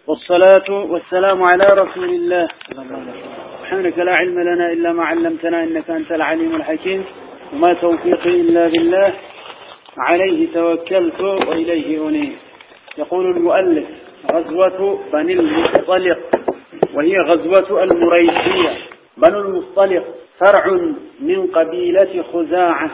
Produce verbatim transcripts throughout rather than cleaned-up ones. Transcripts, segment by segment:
والصلاة والسلام على رسول الله. سبحانك لا علم لنا إلا ما علمتنا إنك أنت العليم الحكيم، وما توفيقي إلا بالله، عليه توكلت وإليه أنيب. يقول المؤلف: غزوة بني المصطلق، وهي غزوة المريسية. بنو المصطلق فرع من قبيلة خزاعة،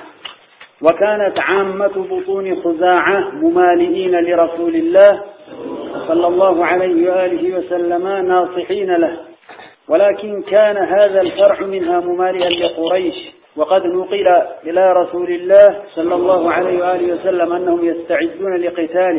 وكانت عامة بطون خزاعة ممالئين لرسول الله صلى الله عليه وآله وسلم ناصحين له، ولكن كان هذا الفرع منها ممالئا لقريش، وقد نقل إلى رسول الله صلى الله عليه وآله وسلم أنهم يستعدون لقتاله،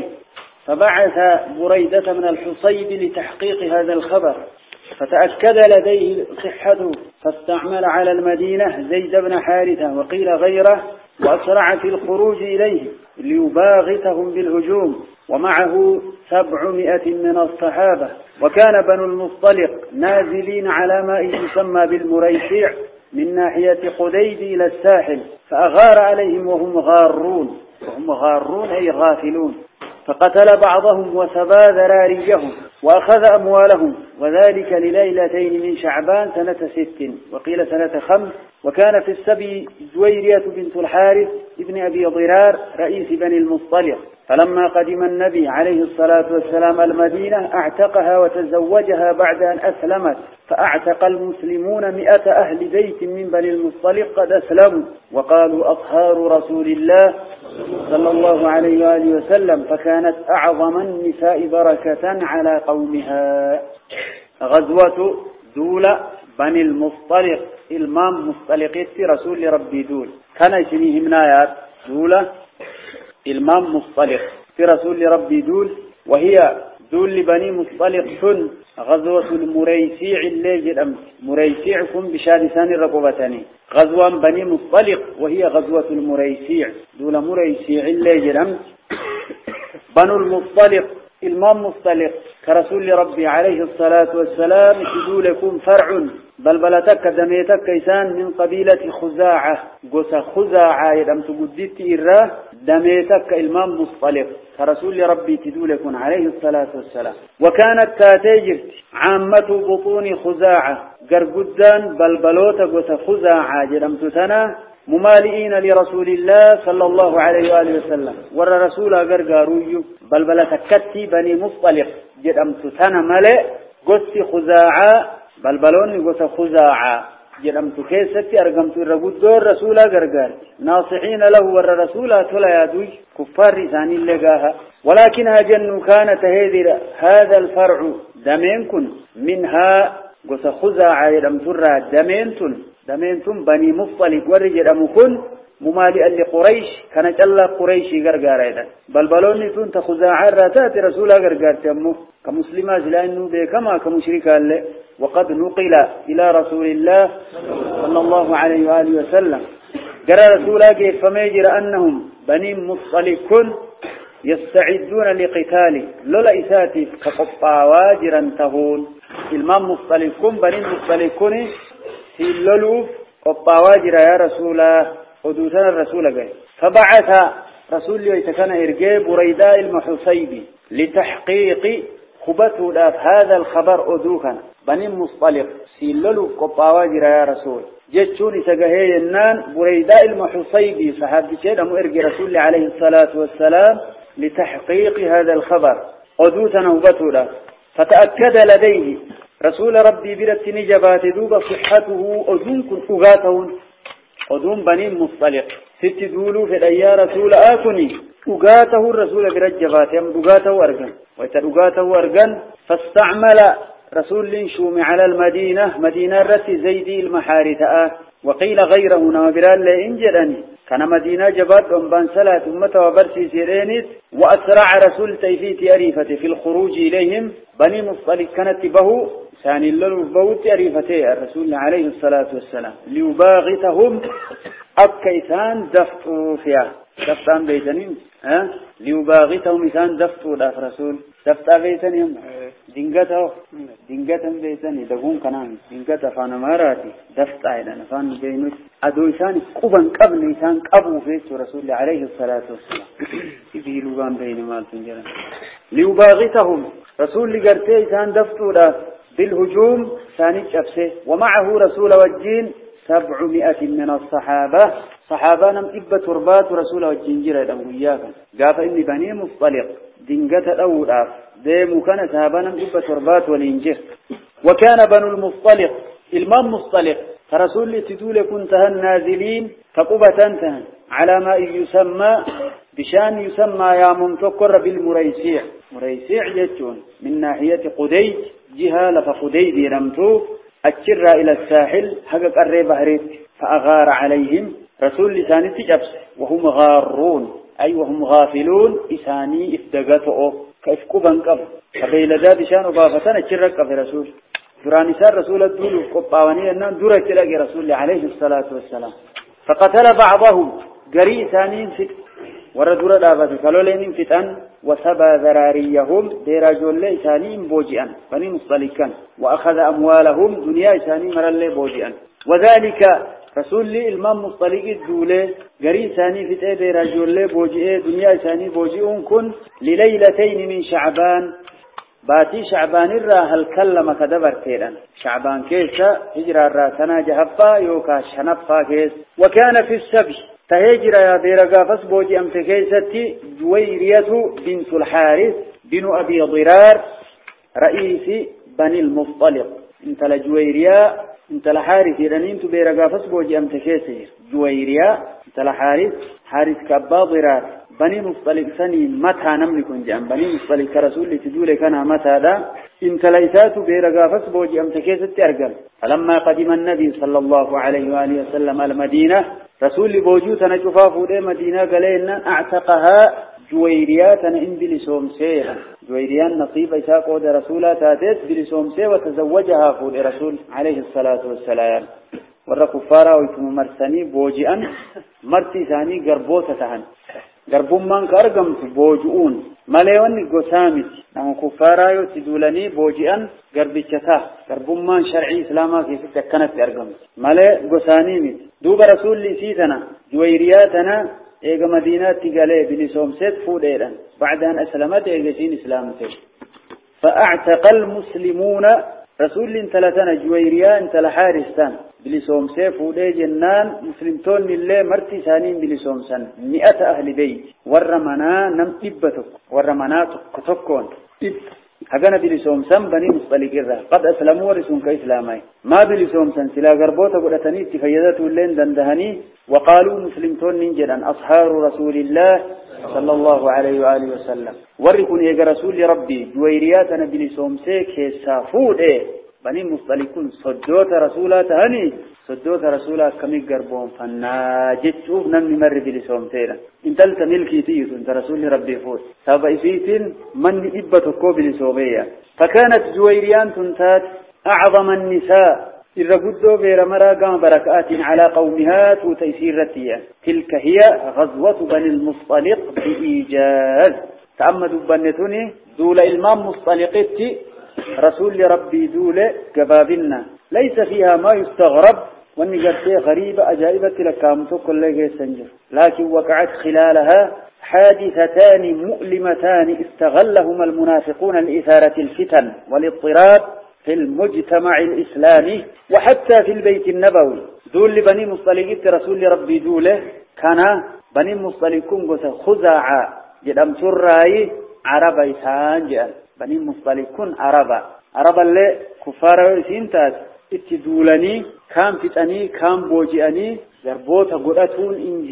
فبعث بريدة من الحصيب لتحقيق هذا الخبر، فتأكد لديه صحته، فاستعمل على المدينة زيد بن حارثة وقيل غيره، وأسرع في الخروج إليه ليباغتهم بالهجوم، ومعه سبعمائة من الصحابة. وكان بنو المصطلق نازلين على ماء يسمى بالمريسيع من ناحية قديد إلى الساحل، فأغار عليهم وهم غارون، وهم غارون أي غافلون، فقتل بعضهم وسبى ذراريهم وأخذ أموالهم، وذلك لليلتين من شعبان سنة ست وقيل سنة خمس. وكان في السبي زويرية بنت الحارث ابن أبي ضرار رئيس بني المصطلق، فلما قدم النبي عليه الصلاة والسلام المدينة اعتقها وتزوجها بعد أن أسلمت، فاعتق المسلمون مئة أهل بيت من بني المصطلق قد أسلموا، وقالوا أطهار رسول الله صلى الله عليه وآله وسلم، فكانت أعظم النساء بركة على قومها. غزوة دولة بني المصطلق، المام مصطلقيت رسول ربي دول، كان اسمهم نايات دولة المام مصطلق في رسول ربي دول، وهي دول لبني مصطلق سن غزوة المريسيع الليج الأمس، مريسيعكم بشادسان الرقبتاني، غزوة بني مصطلق وهي غزوة المريسيع، دول مريسيع الليج الأمس. بنو المصطلق المام مصطلق كرسول ربي عليه الصلاة والسلام تدولكم فرع بلبلتك دميتك كيسان من قبيلة خزاعة، قس خزاعة يدم تقدت إراه دميتك المام مصطلق كرسول ربي تدولكم عليه الصلاة والسلام. وكانت تاتيجر عامة بطون خزاعة قرقدان بلبلوت قس خزاعة يدم تتنا ممالئين لرسول الله صلى الله عليه وآله وسلم، ور رسول غرغاروي بلبلة كتي بني مصطلق جدم تتنا ملئ قس خزاعة بلبلون قس خزاعة جدم تكيستي أرقمت الرقود رسول غرغار ناصحين له ور رسول تلا يدوي كفار ثاني لقاها، ولكنها جن كانت هذا الفرع دمينكن منها قس خزاعة جدم ترى دمينتن دمينتم بني مصطلق ورجل أمكن ممالئا لقريش، كانت الله قريشي غرغار أيضا، بل بلوني تون خزاعة راتات رسول غرغار تأمه كمسلمات لأنه بكما كمشركا له. وقد نقل إلى رسول الله صلى الله عليه وآله وسلم قال رسوله فميجر أنهم بني مصطلق يستعدون لقتاله لولا إساتي كقطع واجرا تهون المام مصطلقون بني مصطلقون في اللولوف والطواجر يا رسول حدوثنا الرسول قال، فبعث رسول يتكن إرقاء بريداء المحصيبي لتحقيق خبته لاف هذا الخبر أدوكنا بني مصطلق في اللولوف والطواجر يا رسول جتشون سقهي النان بريداء المحصيبي صحابي شيء أمو إرقاء رسول عليه الصلاة والسلام لتحقيق هذا الخبر أدوثنا خبته لاف، فتأكد لديه رسول ربي برت نجبات دوب صحته أذن كن أغاتون أذن بني مصطلق ست دولو في الأيا رسول آكني أغاته الرسول برت جبات يم أغاته أرغن ويتأغاته أرغن، فاستعمل رسول شوم على المدينة مدينة رسي زيدي المحارثة، وقيل غيره نابران لإنجلني كان مدينة جبات ومبان سلاة أمة وبرسي سيرينيس، وأسرع رسول تيفيت أريفة في الخروج إليهم بني مصطلق كانت به ثاني اللون بوت أريفته الرسول عليه الصلاة والسلام ليباغتهم أبكيسان دفتوا فيها دفتان بيتنين ها ليباغتهم إسان دفتوا لاف رسول دفتا بيتنين دينغتا دينغتا بيتني دغون كنان دينغتا فانا ماراتي دفت عينا فان بينو ادويسان قبن قبل انسان قبو في رسول الله عليه الصلاه والسلام في لوغان بين مال تنجر ليباغتهم رسول لغرتي انسان دفتودا بالهجوم ثاني شبسه ومعه رسول وجين سبعمائة من الصحابه صحابه نم ابا تربات رسول وجين جرا دم وياك قاف اني بني مصطلق دينغتا دودا ديمو كان صحابنا ابا تربات والانجر وكان بنو المصطلق المام مصطلق فرسول تدول كنتها النازلين فقبة انتهى على ما يسمى بشان يسمى يا منتقر بالمريسيع مريسيع جتون من ناحية قديد جهة لفقديد رمتو أتشر إلى الساحل حقق الريب هريت فأغار عليهم رسول لساني تجبس وهم غارون أي وهم غافلون إساني إفدقاته كيف كوبان قبل فبيل ذات شان وبافتنا تشرق في رسول دراني سار رسول الدول قباواني أنه درة تلاقي رسول عليه الصلاة والسلام فقتل بعضهم قريء ثانين فت وردور دابت فلولين فتن وسبى ذراريهم ديراجول لي ثانين بوجئا فني مصطلقا وأخذ أموالهم دنيا ثانين مرل بوجئا وذلك رسول لي المام مصطلق الدولة قريء ثاني فتاة ديراجول لي بوجئ دنيا ثاني بوجئون كن لليلتين من شعبان باتي شعبان الرا هل كلم كدبر تيران شعبان كيسا هجر الراتنا جهبا يوكا شنبا كيس وكان في السبي تهجر يا بيرقا فسبوجي أمت كيستي جويرية بنت الحارث بن أبي ضرار رئيس بني المصطلق انت لجويريا انت الحارث رنين تبيرقا فسبوجي أمت كيسي جويريا انت الحارث حارث كبا ضرار بني مصطلق سني متى نملكن جام بني مصطلق كرسول تدول كان متى دا انت ليسات بيرقا فسبوجي أمت كيستي أرقل فلما قدم النبي صلى الله عليه وآله وسلم المدينة رسول بوجوتنا شفافه دي مدينة قالينا اعتقها جويرياتنا ان بلسوم سيها جويريان نصيب إساق ود رسولا تاتيت بلسوم سيها وتزوجها فود رسول عليه الصلاة والسلام ورى كفارا ويتم مرساني بوجئا مرتي ثاني قربوة تهن قربون من كارقمت بوجؤون ماليواني قسامت نمو كفارا يتدولني بوجئا قربتشتا قربون من شرعي إسلاما في ستة كانت أرقمت مالي قسانيمت دوب رسول لي سيتنا جويرياتنا ايغا مدينة تقالي بلسوم سيد فوديرا بعد أن أسلمت ايغا سين إسلامته فأعتق المسلمون رسول لي انتلتنا جويريا انتل حارستان بلسوم سيد فودي جنان مسلمتون اللي مرتي سانين بلسوم سن مئة أهل بيت ورمنا نم إبتك ورمنا تكتكون إب هجنا بلسوم سن بني مصطلق الرا قد أسلموا ورسون كإسلامي ما بلسوم سن سلا قربوتا قلتني تفيدتوا اللين دندهني وقالوا مسلمتون ننجدا أصحاب رسول الله صلى الله عليه وآله وسلم وركن يا رسول ربي جويرياتنا بلسوم سيك سافود إيه بني مصطلقون صدوت رسولات هني صدوت رسولات كمي قربون فناجت شوف نمي مر بلسوم تيرا انتلت ملكي تيس انت رسول ربي فوت سابا إفيتين من إبتكو بلسومية فكانت جويريان تنتات أعظم النساء إذا قدوا بير مراقام بركات على قومها وتيسير رتيا تلك هي غزوة بني المصطلق بإيجاز تأمدوا بنتوني دول إلمام مصطلقتي رسول ربي دولة قبابلنا ليس فيها ما يستغرب والنقرتي غريبة أجائبة لكامتو كل سنجر لكن وقعت خلالها حادثتان مؤلمتان استغلهما المنافقون لإثارة الفتن والاضطراب في المجتمع الإسلامي وحتى في البيت النبوي دول بني مصطلقات رسول ربي دولة كان بني مصطلقون خزاعة جدام سراي عربي سانجل بني مصطلقون عربا عربا اللي كفار سينتات اتدولني كام فتني كام بوجئني ضربوتا قرأتون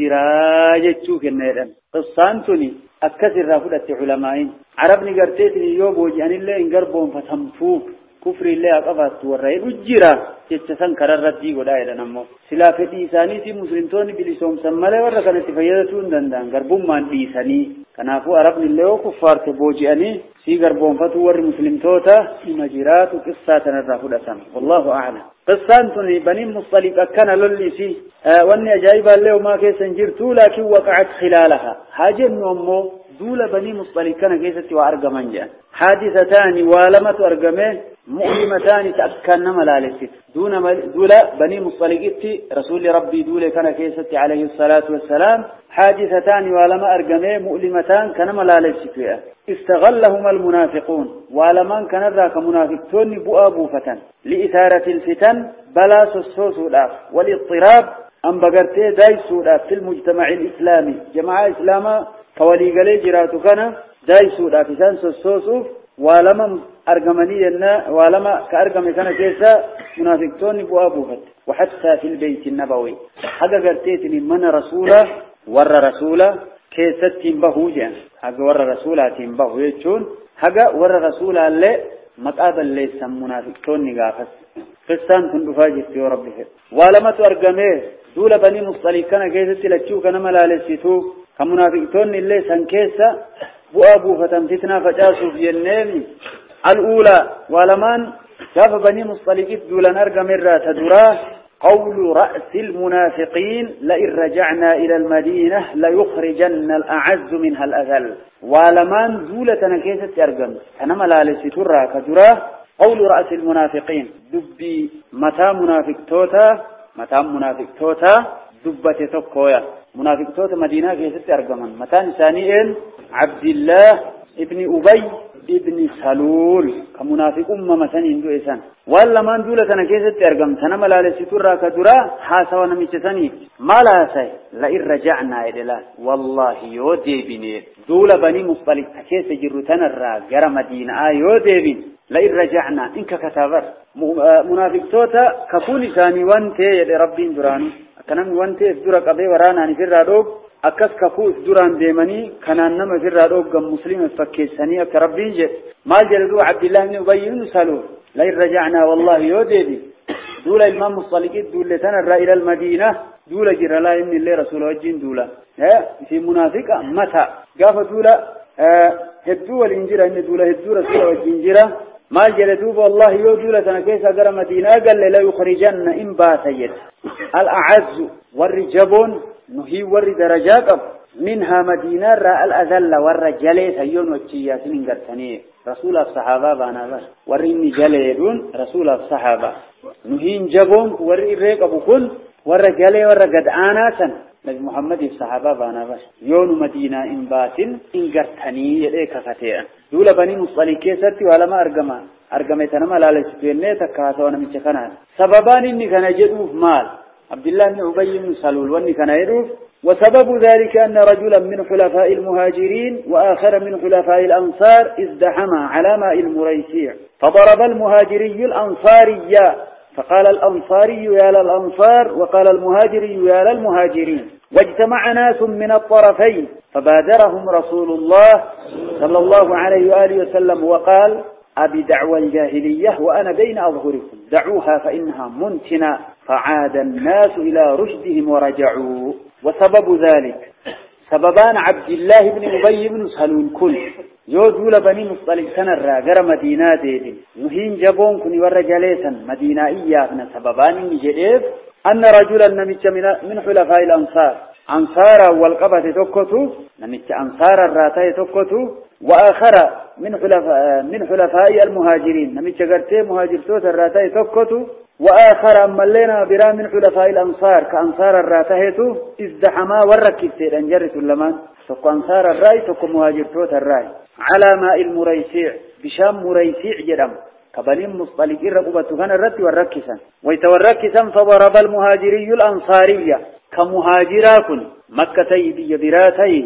انجراجتشو كنيرا قصانتني أكثر رافدة علمائين عربني قرتيتني يو بوجئني اللي انقربون فتمفوك كفر الله أقفت ورأي رجرا تتسان كررت دي قدائر نمو سلافة إيساني سي مسلمتون بلسوم سمالي ورقنا تفيدتون دندان قربون من إيساني كنافو عربني اللي وكفار تبوجئني سي قربون فتو ور مسلمتوتا مجرات وقصة نرافدة والله أعلم قصان تني بني مصطلق كان للي سي آه واني أجايبا اللي وما كيسن جرتو لكن وقعت خلالها حاجة نمو دول بني مصطلق كان كيست وأرقمان جاء حادثتان ولمة أرقمه مؤلمتان تأكن ملالست دون دول بني مصطلق رسول ربي دول كان كيست عليه الصلاة والسلام حادثتان ولما أرقمه مؤلمتان كان ملالست استغلهما المنافقون ولمن كان ذاك منافقون بؤا بوفة لإثارة الفتن بلا سسوس الأف والاضطراب أم بقرتي دايسو الأف في المجتمع الإسلامي جماعة إسلاما فولي قلي جراتو كان دايسو الأف إسان سسوس ولما أرقمني ولما كأرقم كان كيسا منافقون بؤا بوفة وحتى في البيت النبوي حقا قرتيتني من رسوله ور رسوله كيستين بهوجا حق ور رسولاتين بهوجون حق ور رسولا اللي مقابل اللي سم منافقون نقافس قصان تندفاجت يا ربي ولما ترقمه دول بني مصطلق كان كيست لتشو كان ملالستو كمنافقون اللي سنكيسا بؤابو فتمتتنا فجاسو في النيل الأولى ولمن شاف بني مصطلق دولا نرقم الرات دراه قول رأس المنافقين لئن رجعنا إلى المدينة ليخرجن الأعز منها الأذل ولمن زولة نكيسة يرقم أنا ملالسي ترى كدرا قول رأس المنافقين دبي متى منافق توتا متى منافق توتا دبة تقويا منافق توتا مدينة كيسة يرقم متى نسانيين عبد الله ابن أبي ابن سلول كمنافق أمة مثلا يندو إسان ولا من دولة نكيسة ترقم تنمى لالسي ترى كدرا حاسا ونميشتني ما لا سي لئن رجعنا إلى والله يودي بني دولة بني مصطلق كيسة جرتنا الرا جرى مدينة يودي بني لئن رجعنا إنك كتابر منافق توتا كفون ثاني وانتي يدي ربين دراني كنم وانتي افدرك أبي ورانا نفر رادوك أكس كفوس دران ديماني كان نما في الرادوق مسلم فكيساني كربين جد ما جلدوا عبد الله بن أبي بن سلول لئن رجعنا والله يودي دول الإمام الصالحين دول تنرى إلى المدينة دول جرى لا إن الله رسول وجين دولا في منافقة متى قاف دولا هدوا الإنجيرة إن دولا هدوا رسول وجين جرى ما جلدوا والله يودولا تنكيسا قرى مدينة قال لا يخرجن إن باتيت الأعز والرجبون نهي ور درجات منها مدينة رأى الأذل ور جليس يون وجيات من قرتني رسول الصحابة بانا بس ور إني جليدون رسول الصحابة نهين جبون ور إريق أبو كل ور جلي ور قد آناسا نبي محمد الصحابة بانا بس يون مدينة إن باتن إن قرتني يليك فتيا دول بني مصطلقي ستي ولا ما أرقما أرقمتنا ما لا لسبيني تكاسونا من شخنا سببان إني كان جدوف مال عبد الله بن أبي بن سلول واني كان يعرف وسبب ذلك أن رجلا من حلفاء المهاجرين وآخر من حلفاء الأنصار ازدحما على ماء المريسيع فضرب المهاجري الأنصاري فقال الأنصاري يا للأنصار وقال المهاجري يا للمهاجرين واجتمع ناس من الطرفين فبادرهم رسول الله صلى الله عليه وآله وسلم وقال أبي دعوى الجاهلية وأنا بين أظهركم دعوها فإنها منتنة فعاد الناس إلى رشدهم ورجعوا وسبب ذلك سببان عبد الله بن أبي بن سلول كل يوزول بني مصطلق سنرى غير مدينة ديدين نهين جبون كني ورجاليسا مدينة إياهنا سببان جئيف أن رجلا نمت من حلفاء الأنصار أنصار والقبة تكتو نمت أنصار الراتي تكتو وآخر من حلفاء من حلفاء المهاجرين نمت قرتي مهاجرتوت الراتي تكتو وآخر أما لنا برا من حلفاء الأنصار كأنصار الراتهتو ازدحما وركبتي لنجرت اللمان تكو أنصار الرأي تكو مهاجرتوت الرأي على ماء المريسيع بشام مريسيع جرم كبني مصطلقين رقبة كان الرد والركسا ويتوركسا فضرب المهاجري الأنصارية كمهاجراكن مكتي بيبراتي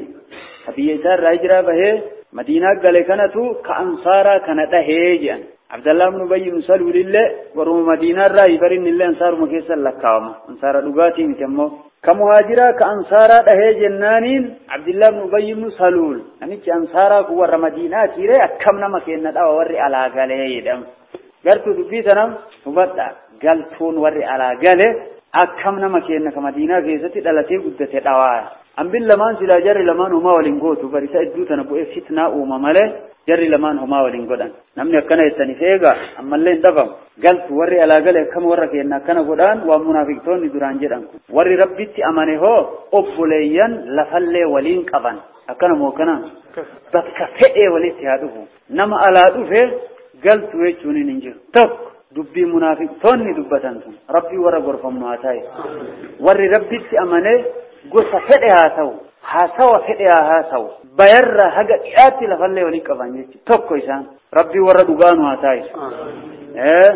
فبيسار راجرا به مدينة قلقنتو كأنصارا كانت هيجا عبد الله بن أبي بن سلول الله ورم مدينة راي برين الله أنصار مكيسا لكاوما أنصار لغاتي متمو كمهاجرا كأنصارا هيج النانين عبد الله بن أبي بن سلول أنك أنصارا كور مدينة تيري أكمنا مكينة أو وري على قليه دم قلتو دبيتنا مبدا قلتون وري على قليه أكمنا مكينة كمدينة كيستي دلتي قدتي دوايا أم باللمان سلا جري لمان هما ولنقوتو بريسا إدوتنا بؤي فتنا وممالي جري لمان هما ولنقودان نمني أكنا يتنفيقا أما اللين دفم قلت وري على قلي كم ورك إنا كنا قدان ومنافقتون دران جدان وري ربيتي أماني هو أبوليا لفلي ولين قبان أكنا موكنا بكفئ والاجتهاده نما على دوفه قلت ويجوني ننجر تك دبي منافق ثاني دبتانتم ربي ورا غرفم نواتاي ور ربي تأمنه قصة فئها تو هاسوا فئها هاسوا بير هجا إياتي لفلي وليك أفنجي تك إنسان ربي ورا دقان واتاي إيه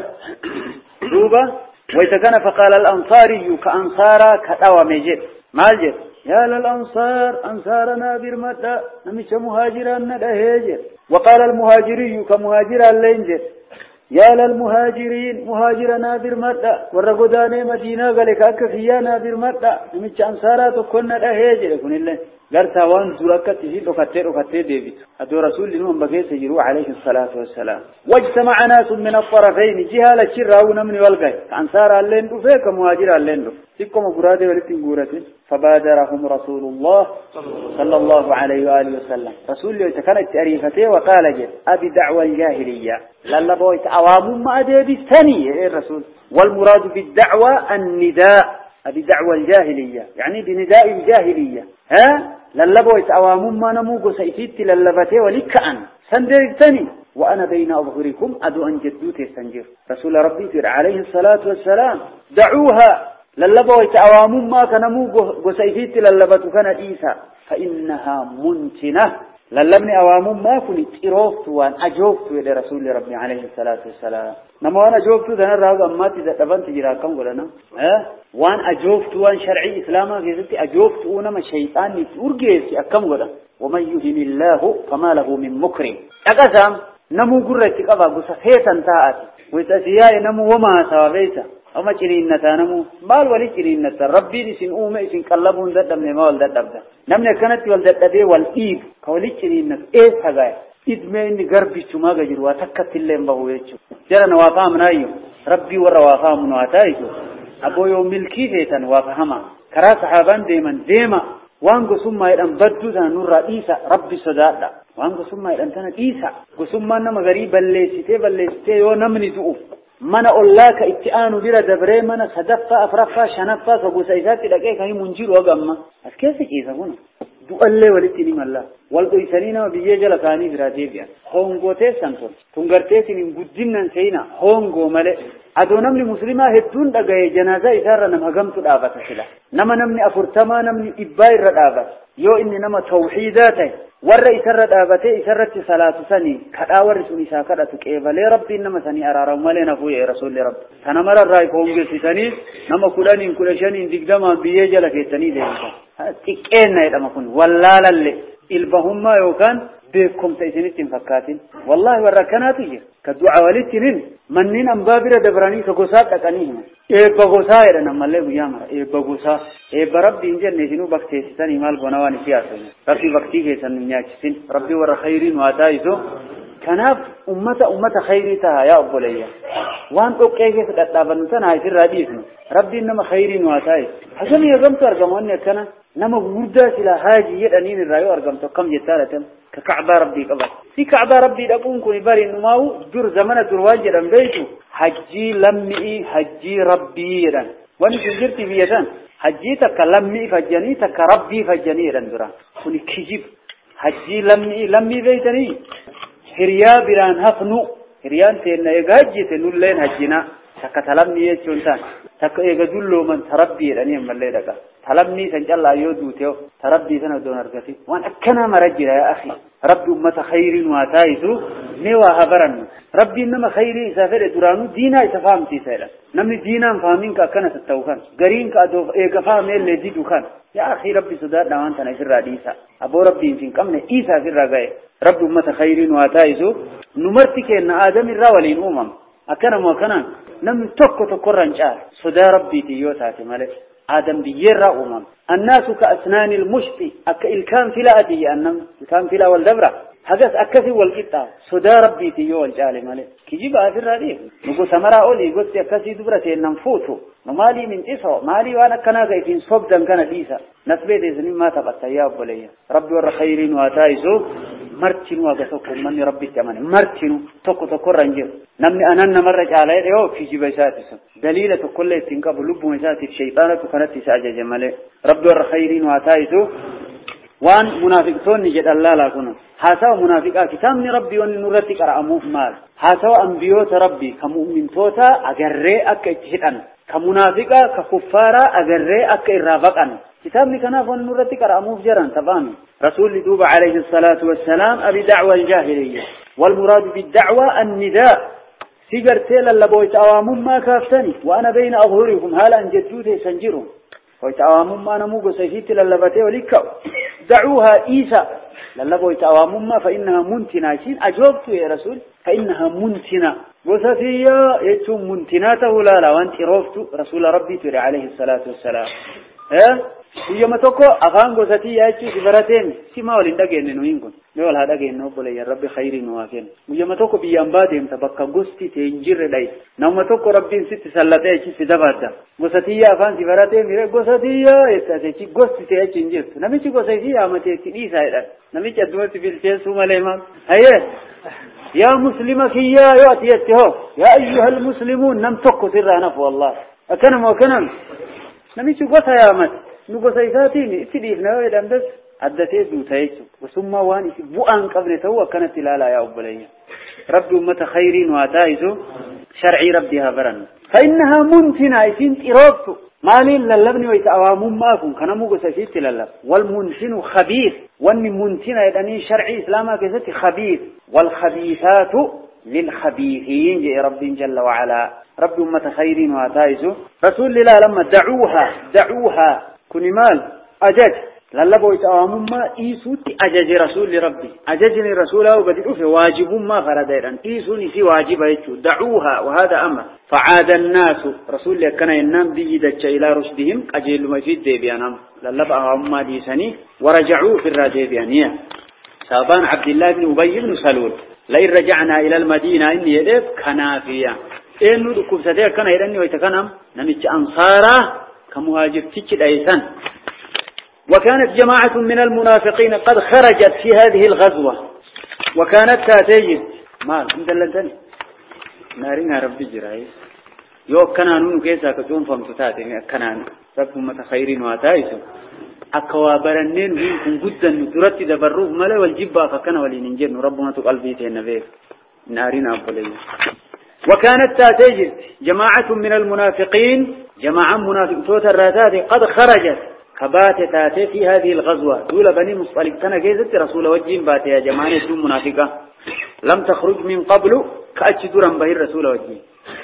دوبا ويتكن فقال الأنصاري كأنصارا كتاوى مجد مالجد يا للأنصار أنصارنا برمتا نمشي مهاجران ندهيجد وقال المهاجري كمهاجرا لينجد يا للمهاجرين مهاجرنا برمتا ورقداني مدينة غلق أكفيانا برمتا نمشي أنصارا تكون ندهيجد كن الله قرتا وان زركت تجيب وكتير وكتير ديبت أدو رسول الله بكيس يجروا عليه الصلاة والسلام واجتمع ناس من الطرفين جهة لشرها من والقاي أنصار اللين وفيك مهاجر اللين سيكم قرادة ولكن قراتين فبادرهم رسول الله صلى الله عليه وآله وسلم رسول الله تكلت تعريفته وقال جل أبي دعوة الجاهلية للا بويت عوام ما أدي بالثانية الرسول والمراد بالدعوة النداء أبي دعوة الجاهلية يعني بنداء الجاهلية ها للبويت أوام ما نموق سيفيت للبته ولكأن سندرتني وأنا بين أظهركم أدو أن جدوتي سنجر رسول ربي عليه الصلاة والسلام دعوها للبويت أوام ما كنموق سيفيت للبته كان إيسا فإنها منتنة للبني أوام ما كنت إروفت وأن أجوفت إلى رسول ربي عليه الصلاة والسلام نما أنا أجوفت ذا الرجل أماتي ذا تبان تجراكم قلنا ها وأن أجوفت وأن شرعي إسلاما في ذاتي أجوفت ونما شيطان يتورجي أكم قلنا ومن يهن الله فما له من مكرم أقسم نمو قرتك أبا قصفيتا تاعت وتسياء نمو وما سوابيتا أما كرين نتانمو بال ولي كرين نتا ربي لسن أومي سن قلبون ذات من ما والذات أبدا نمنا كانت والذات أبي والإيب كولي كرين نت إيه هغاية إدمي إني غربي شما غجر واتكت اللين بهو يتشو جرى وافا منايو ربي ورى وافا منواتايكو أبو يوم ملكي فيتان وافهما كرا صحابان ديما ديما وانقو سمما يدن بدو ذا نور رئيسا ربي صدادا وانقو سمما يدن تانا إيسا قسمما نما غريبا ليسيتي بليسيتي يو نمني دؤوف من أولاك اتئان بلا دبري من صدفة أفرفة شنفة فقسيسات لكي كهي منجير وقما أسكيسي كيسا هنا دو الله ولتنم الله والقيسانين وبيجل كاني براتي بيان هونغو تيسان تون تنغرتيسين قدنا سينا هونغو ملئ أدو نمني مسلمة هدون دقاء جنازة إسارة نمهقمت الآبات سلا نما نمني أفرتما نمني إباير الآبات يو إني نما توحيداته ورّا إسرّت آبته إسرّت صلاة سني كأور سني ساكرة كيف لي ربي إنما سني أرى مالنا فوي رسول رب سنمر الرأي كونجل سني نما كلاني كل شيء دقدما بيجلا في سني ده تكين هذا ما كن ولا للي البهم ما يوكان بكم تيسني فكاتين والله ورّا كناتي كدعاء ولتنين منين أمبابير دبراني كغوسات تكانيه إيه بغوسا إذا نملة بيامر إيه بغوسا إيه برب دينجر نسينو بكتي ستاني مال بناوان سياسة ربي بكتي كيسان نياجسين ربي ورا خيرين واتايزو كناف أمة أمة خيرتها يا أبو ليا وان أوكي كيف تتابنتنا هاي الراديسن ربي إنما خيرين واتايز حسن يغمت أرقمان يكنا نما وردا سلا هاجي يدنين الرأيو أرقمتو كم جتالة ككعبة ربي قبل في كعبة ربي دقون كوني باري نماو جر زمانة درواجر بيتو حجي لمئي حجي ربي يدن واني سنجرت بيدن حجي تك لمئي فجني تك ربي فجني يدن درا كوني كجيب حجي لمئي لمئي بيتني هريا بران هفنو هريان تينا يغاجي تنولين حجينا تك تلمئي يتشونتان تك يغدولو من تربي يدني ملي دقا تلمني سنجل أيودو تيو تربي سنة دون أرقتي وأن أكنا مرجل يا أخي ربي أمة خير واتايزو نوا هبرن ربي إنما خيري سافر درانو دينا إسفام تيسيلا نمني دينا فامين كأكنا ستوخان قرين كأدوف إيقا فامين لديدو خان يا أخي ربي صدار نوان تنشر راديسا أبو ربي إنسين كمنا إيسا في الرقاية ربي أمة خير واتايزو نمرتك إن آدم الراولين أمم أكنا موكنا نمني توكو تقرن جار صدار ربي تيو تاتي مالك آدم بيرا أمم الناس كأسنان المشتي أك الكام فلا أتي أنم الكام فلا والدبرة هذا أكثر والقطع صدا ربي تيو الجالي ماله كيجيب آخر هذه نقول سمرا أولي قلت أكثر دبرة ننفوتو نمالي من إسرع مالي وأنا كنا قايفين صبدا كان ديسا نسبة إذن ما تبقى يا أبولي ربي ور خيرين واتايزو مرتينو أقصوكم من ربي الجمال مرتينو توكو توكو رنجر نمني أنا نمرج على يده في جبهاتس دليلة كل تنقب لب مسات الشيطان كانت تساعد جماله ربي ور خيرين واتايزو وان منافقون نجد الله لا كنا هاسوا منافقا كتاب من ربي ونورتي قرأموه مال هاسوا أنبيوت ربي كمؤمن توتا أجرّي أك إجهدان كمنافقا ككفارا أجرّي أك إرافقان كتاب لكنا ونورتي قرأموه جران تفهمي رسول دوب عليه الصلاة والسلام أبي دعوة الجاهلية والمراد بالدعوة النداء سيجرتيل اللبويت أوام ما كافتني وأنا بين أظهركم هلا أنجدوه سنجرهم ويتعوام ما نموج سيفيت للبتي ولكوا دعوها إيسا للبويت أوام ما فإنها منتنا شين أجوبت يا رسول فإنها منتنا وسفيا يتم منتناته لا لا وانت روفت رسول ربي تري عليه الصلاة والسلام ها يوم تكو أغان قصتي يأتي سفرتين سما ولندقين نوينكم نقول هذا جين نقول يا ربي خير نواكين يوم تكو بيامبادهم تبقى قصتي تنجر لي نوم تكو ربي ست سلتة شيء سدفادا قصتي يا أغان سفرتين مير قصتي يا يستأتي قصتي تأتي تنجر نمشي قصتي يا ما تأتي إيسا نمشي أدوات بالتين سوما ليمان هيه يا مسلمك يا يأتي يتهو يا أيها المسلمون نم تكو سرنا والله أكنم وكنم نمشي قصة يا مت نقول سيفاتيني اتديفنا ويدام بس عدتي دوتايتو وثم واني بوان قبل تو كانت لا لا يا أبلية رب أمة خيرين واتايزو شرعي ربها برن فإنها منتنا يسين إرابتو مالي للبني ويتأوام ماكم كان موقع سيفيت للب والمنتن خبيث واني منتنا يدني شرعي إسلاما كذلك خبيث والخبيثات للخبيثين جاء رب جل وعلا رب أمة خيرين واتايزو رسول الله لما دعوها دعوها كوني مال أجج للبو يتأوام ما إيسوتي أجج رسول ربي أججني رسوله وبدئوا في واجب ما فرديرا إيسوني في واجب يتشو دعوها وهذا أمر فعاد الناس رسول الله كان ينام بيدتش إلى رشدهم أجل ما في الديبيانام للبأوام ما ديساني ورجعوا في الراديبيانية سابان عبد الله بن أبي بن سلول لئن رجعنا إلى المدينة إني يدف كنافية إنه كبسته كان يرني ويتكنم نمت أنصاره كمهاجر تجد أيسان وكانت جماعة من المنافقين قد خرجت في هذه الغزوة وكانت تاتيجد مال عند اللندن نارين ربي جرايس يو كنانون كيسا كتون فمتتاتي كنان ربهم متخيرين واتايسو أكوابرنين وينكم جدا نترت دبروه ملا والجبا فكنا ولينجن ربنا تقلبيته النبي نارين أبولي وكانت تاتيجد جماعة من المنافقين جماعة منافق توت الراتات قد خرجت كبات تاتي في هذه الغزوة دول بني مصطلق كان جيزت رسول وجين بات يا جماعة منافقة لم تخرج من قبل كأجدرا به الرسول وجين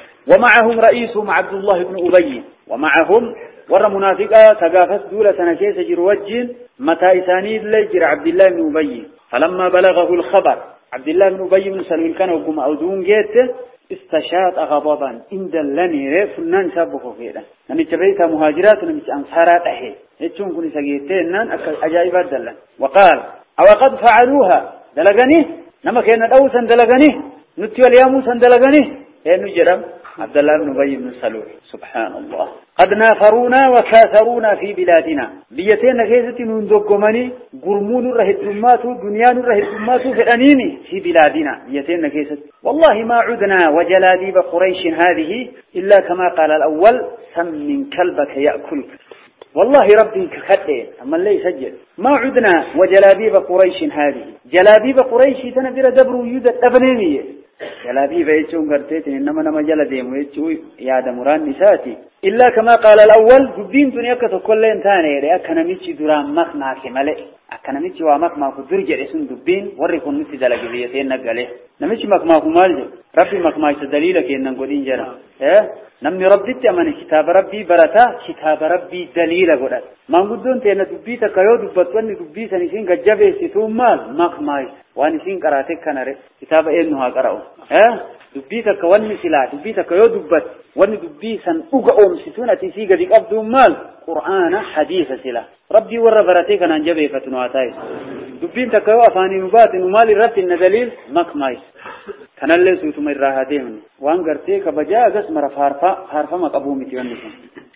ومعهم رئيسهم عبد الله بن أبي ومعهم ور منافقة تقافت دولة سنكيس جر وجين متى إسانيد لجر عبد الله بن أبي فلما بلغه الخبر عبد الله بن أبي من سلوين كان وقم أودون جيته استشاط غضبا عند اللني فنان سابقه فيدا نمي تبيتها مهاجرات نمي أنصارات أحي يتشون كوني سجيتين نان أجائبات دلن وقال أو قد فعلوها دلغني نما كان أوسا دلغني نتي والياموسا دلغني هنو جرم عبد الله بن أبي بن سلول سبحان الله قد نافرونا وكاثرونا في بلادنا بيتين كيستي من دوغماني قرمون الرهدماتو دنيان الرهدماتو في الأنيني في بلادنا بيتين كيست والله ما عدنا وجلاديب قريش هذه إلا كما قال الأول سم من كلبك يأكلك والله ربي كخده أما اللي يسجل ما عدنا وجلابيب قريش هذه جلابيب قريش تنبير دبر يودة أبنينية جلابيب يتشون قرتين إنما نما جلدهم ويتشوي يا دمران نساتي إلا كما قال الأول دبين دنيا كتقول لين ثاني أكنا ميتشي درام مخنا كملئ أكنا ميتشي ومخنا كدرجة اسم دبين وريكم ميتشي دلقبيتين نقاله نميتشي مخنا كمالجو ربي مخنا يتدليلك إنن قدين جرا إيه نمني ربي تأمن كتاب ربي برتا كتاب ربي دليل قدر ما نقولون تينا دبي تكيو دبتواني دبي سنسين كجابه ستوم مال مخنا وانسين كراتك كنره كتاب إنها قرأوا إيه دبي تكواني سلا دبي تكيو دبت واني دبي سن أوغا أوم ستونا تسيغا ديك أبدو مال قرآن حديث سلا ربي ورى براتيك ننجبه فتنواتايس دبين تكيو أفاني نبات نمالي رت الندليل مخمايس كان اللي سوتم الراهدين وان قرتيك بجاء قسم رفارفا فارفا مقبومي تيونيكم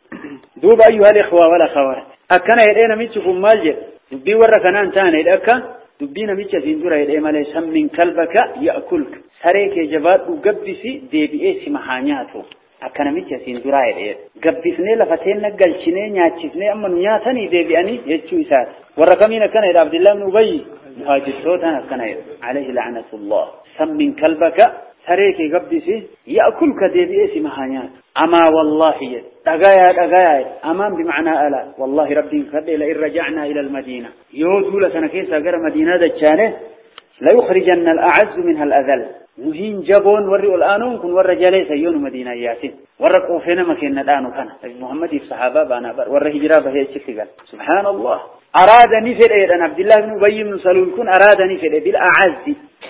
دوب أيها الإخوة والأخوات أكنا يدينا ميتشكم مالجة دبي ورى كنان تاني الأكا دبينا ميتش زندورة يديما ليس من كلبك يأكلك سريك جبات وقبسي دي بي ايسي محانياته أكنا متجسين دراية قبضني لفتين نقل شنين ياتشفني أما نياتني دي بأني يجو إسات ورقمين كان إلى عبد الله بن أبي مهاجر صوتنا كان عليه لعنة الله سمن كلبك سريكي قبضسي يأكلك دي بأسي مهانيات أما والله دقايا دقايا أمام بمعنى ألا والله ربي كده لئن رجعنا إلى المدينة يودول سنكيسا قرى مدينة دجانه لا يخرجن الأعز منها الأذل مهين جبون ورئوا الآنون كن ورجالي سيون مدينة ياسين ورقوا فينا مكين ندانو كان محمد الصحابة بانا بر ورهجرا بهي الشتغل سبحان الله أراد نفر أيضا عبد الله بن أبي بن سلول كن أراد نفر بالأعز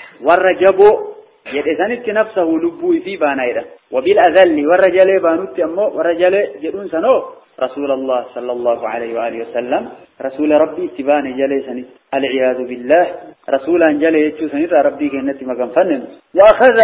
ورجبو يدسنت نفسه لبوي في بانا أيضا وبالأذل ورجالي بانوت أمو ورجالي جدون سنو رسول الله صلى الله عليه وآله وسلم رسول ربي اتبان جلي سنت العياذ بالله رسولا جلي يتشو سنت ربي كنتي مكان فنن وأخذ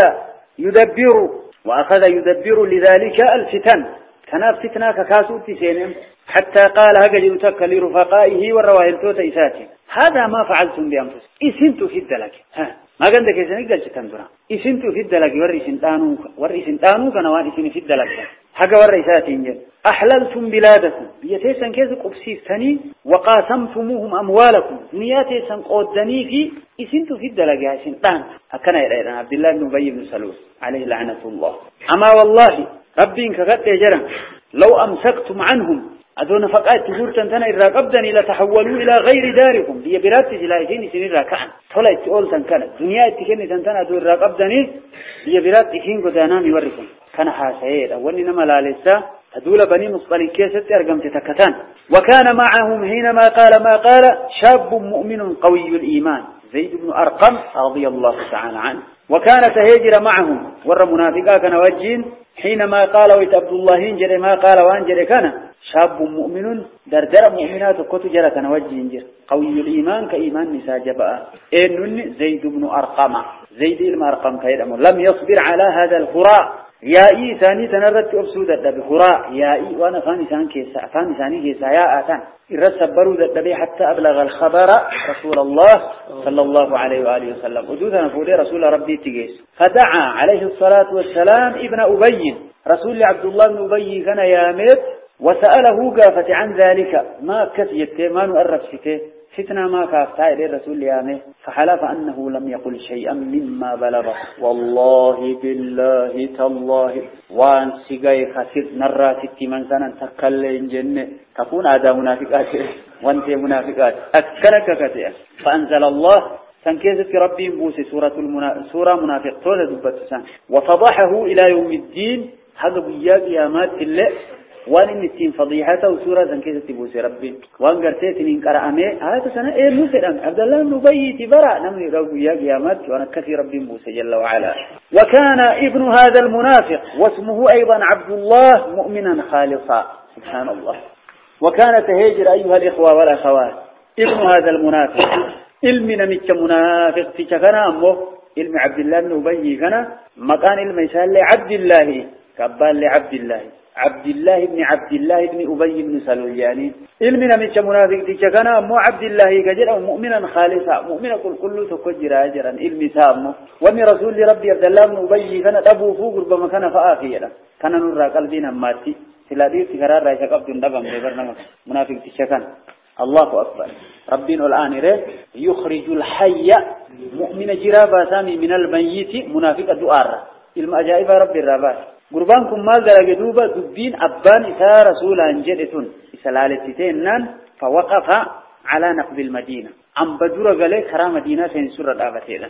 يدبر وأخذ يدبر لذلك الفتن كان فتنا ككاسو تسينم حتى قال هجلتك لرفقائه والرواهل توت إساتي هذا ما فعلتم بأنفسكم إسنتو في الدلك ها ما عندك إسنك جلت تندرا إسنتو في الدلك ورئيسن تانوك ورئيسن تانوك نوان إسن في الدلك حق ورئيساتي إنجل أحللتم بلادكم بيتيسن كيس قبسيستني وقاسمتموهم أموالكم نياتيسن قودني في إسنتو في الدلك يا إسن تان هكذا يرى عبد الله بن أبي بن سلول عليه لعنة الله أما والله ربي إنك قد يجرم لو أمسكتم عنهم أدون فقات تقول تنتنا إذا قبضني لتحولوا إلى غير داركم هي برات جلائزين سنين راكعا طلع تقول تنكنا دنيا تكني تنتنا أدون راقبضني هي برات تكين قدانا موركم كان حاسير أولنا ملالسة تدول بني مصطلق كيسة أرقم تتكتان وكان معهم حينما قال ما قال شاب مؤمن قوي الإيمان زيد بن أرقم رضي الله تعالى عنه وكان تهجر معهم ور منافقا كان وجين حينما قال ويت عبد الله جري ما قال وانجري كان شاب مؤمن دردر مؤمنات كنت جرى كان وجين جر قوي الإيمان كإيمان نساء جبأ إنن زيد بن أرقم زيد بن أرقم كيدم لم يصبر على هذا الهراء يائي ثاني تنرت أبسود الدبهراء يائي وأنا ثاني ثاني كيسا ثاني ثاني كيسا يا أتان الرسبروا الدبي حتى أبلغ الخبر رسول الله صلى الله عليه وآله وسلم وجودنا فولي رسول ربي تجيس فدعا عليه الصلاة والسلام ابن أبي رسول عبد الله بن أبي كان يامت وسأله قافة عن ذلك ما كثيت ما نؤرف سته فتنة ما كافتا إلى الرسول يامه فحلف أنه لم يقل شيئا مما بلغه والله بالله تالله وان سيقاي خسر نرى ستي من سنة تقلين جنة تكون هذا منافقات وانت منافقات أكلك كثير فأنزل الله تنكيزت ربي بوسي سورة, المنا... سورة منافق طولة دبتسان وفضحه إلى يوم الدين هذا بياق يامات الله وان التين فضيحته وسورة تنكيزت بوسي ربي وان قرتيت إن قرأمي هذا سنة إيه مسلم عبد الله بن أبي تبرع نمني رو بياق يامات وانا كثير ربي بوسي جل وعلا وكان ابن هذا المنافق واسمه أيضا عبد الله مؤمنا خالصا سبحان الله وكان تهجر أيها الإخوة والأخوات ابن هذا المنافق علمنا متى منافق في كنا أمه علم عبد الله بن أبي كنا مكان المثال لعبد الله كبال لعبد الله عبد الله بن عبد الله بن أبي بن سلول يعني علمنا متى منافق في كنا أمه عبد الله كجر أو مؤمنا خالصا مؤمنا كل كله تكجر أجرا علم سامه ومن رسول ربي عبد الله بن أبي كنا أبو فوق ربما كان فآخيرا كان نرى قلبنا ماتي سلادي سكرار رايك قبض دبم لبرنامج منافق في كنا الله أكبر ربنا الآن يخرج الحي مؤمن جرابا سامي من الميت منافق الدؤار المأجائب رب الرابات قربانكم ما ذلك دوبا دبين أبان إسا رسولا جدتون إسلالتتين فوقف على نقب المدينة عم بدور قليل خرا مدينة سنسر الآفتين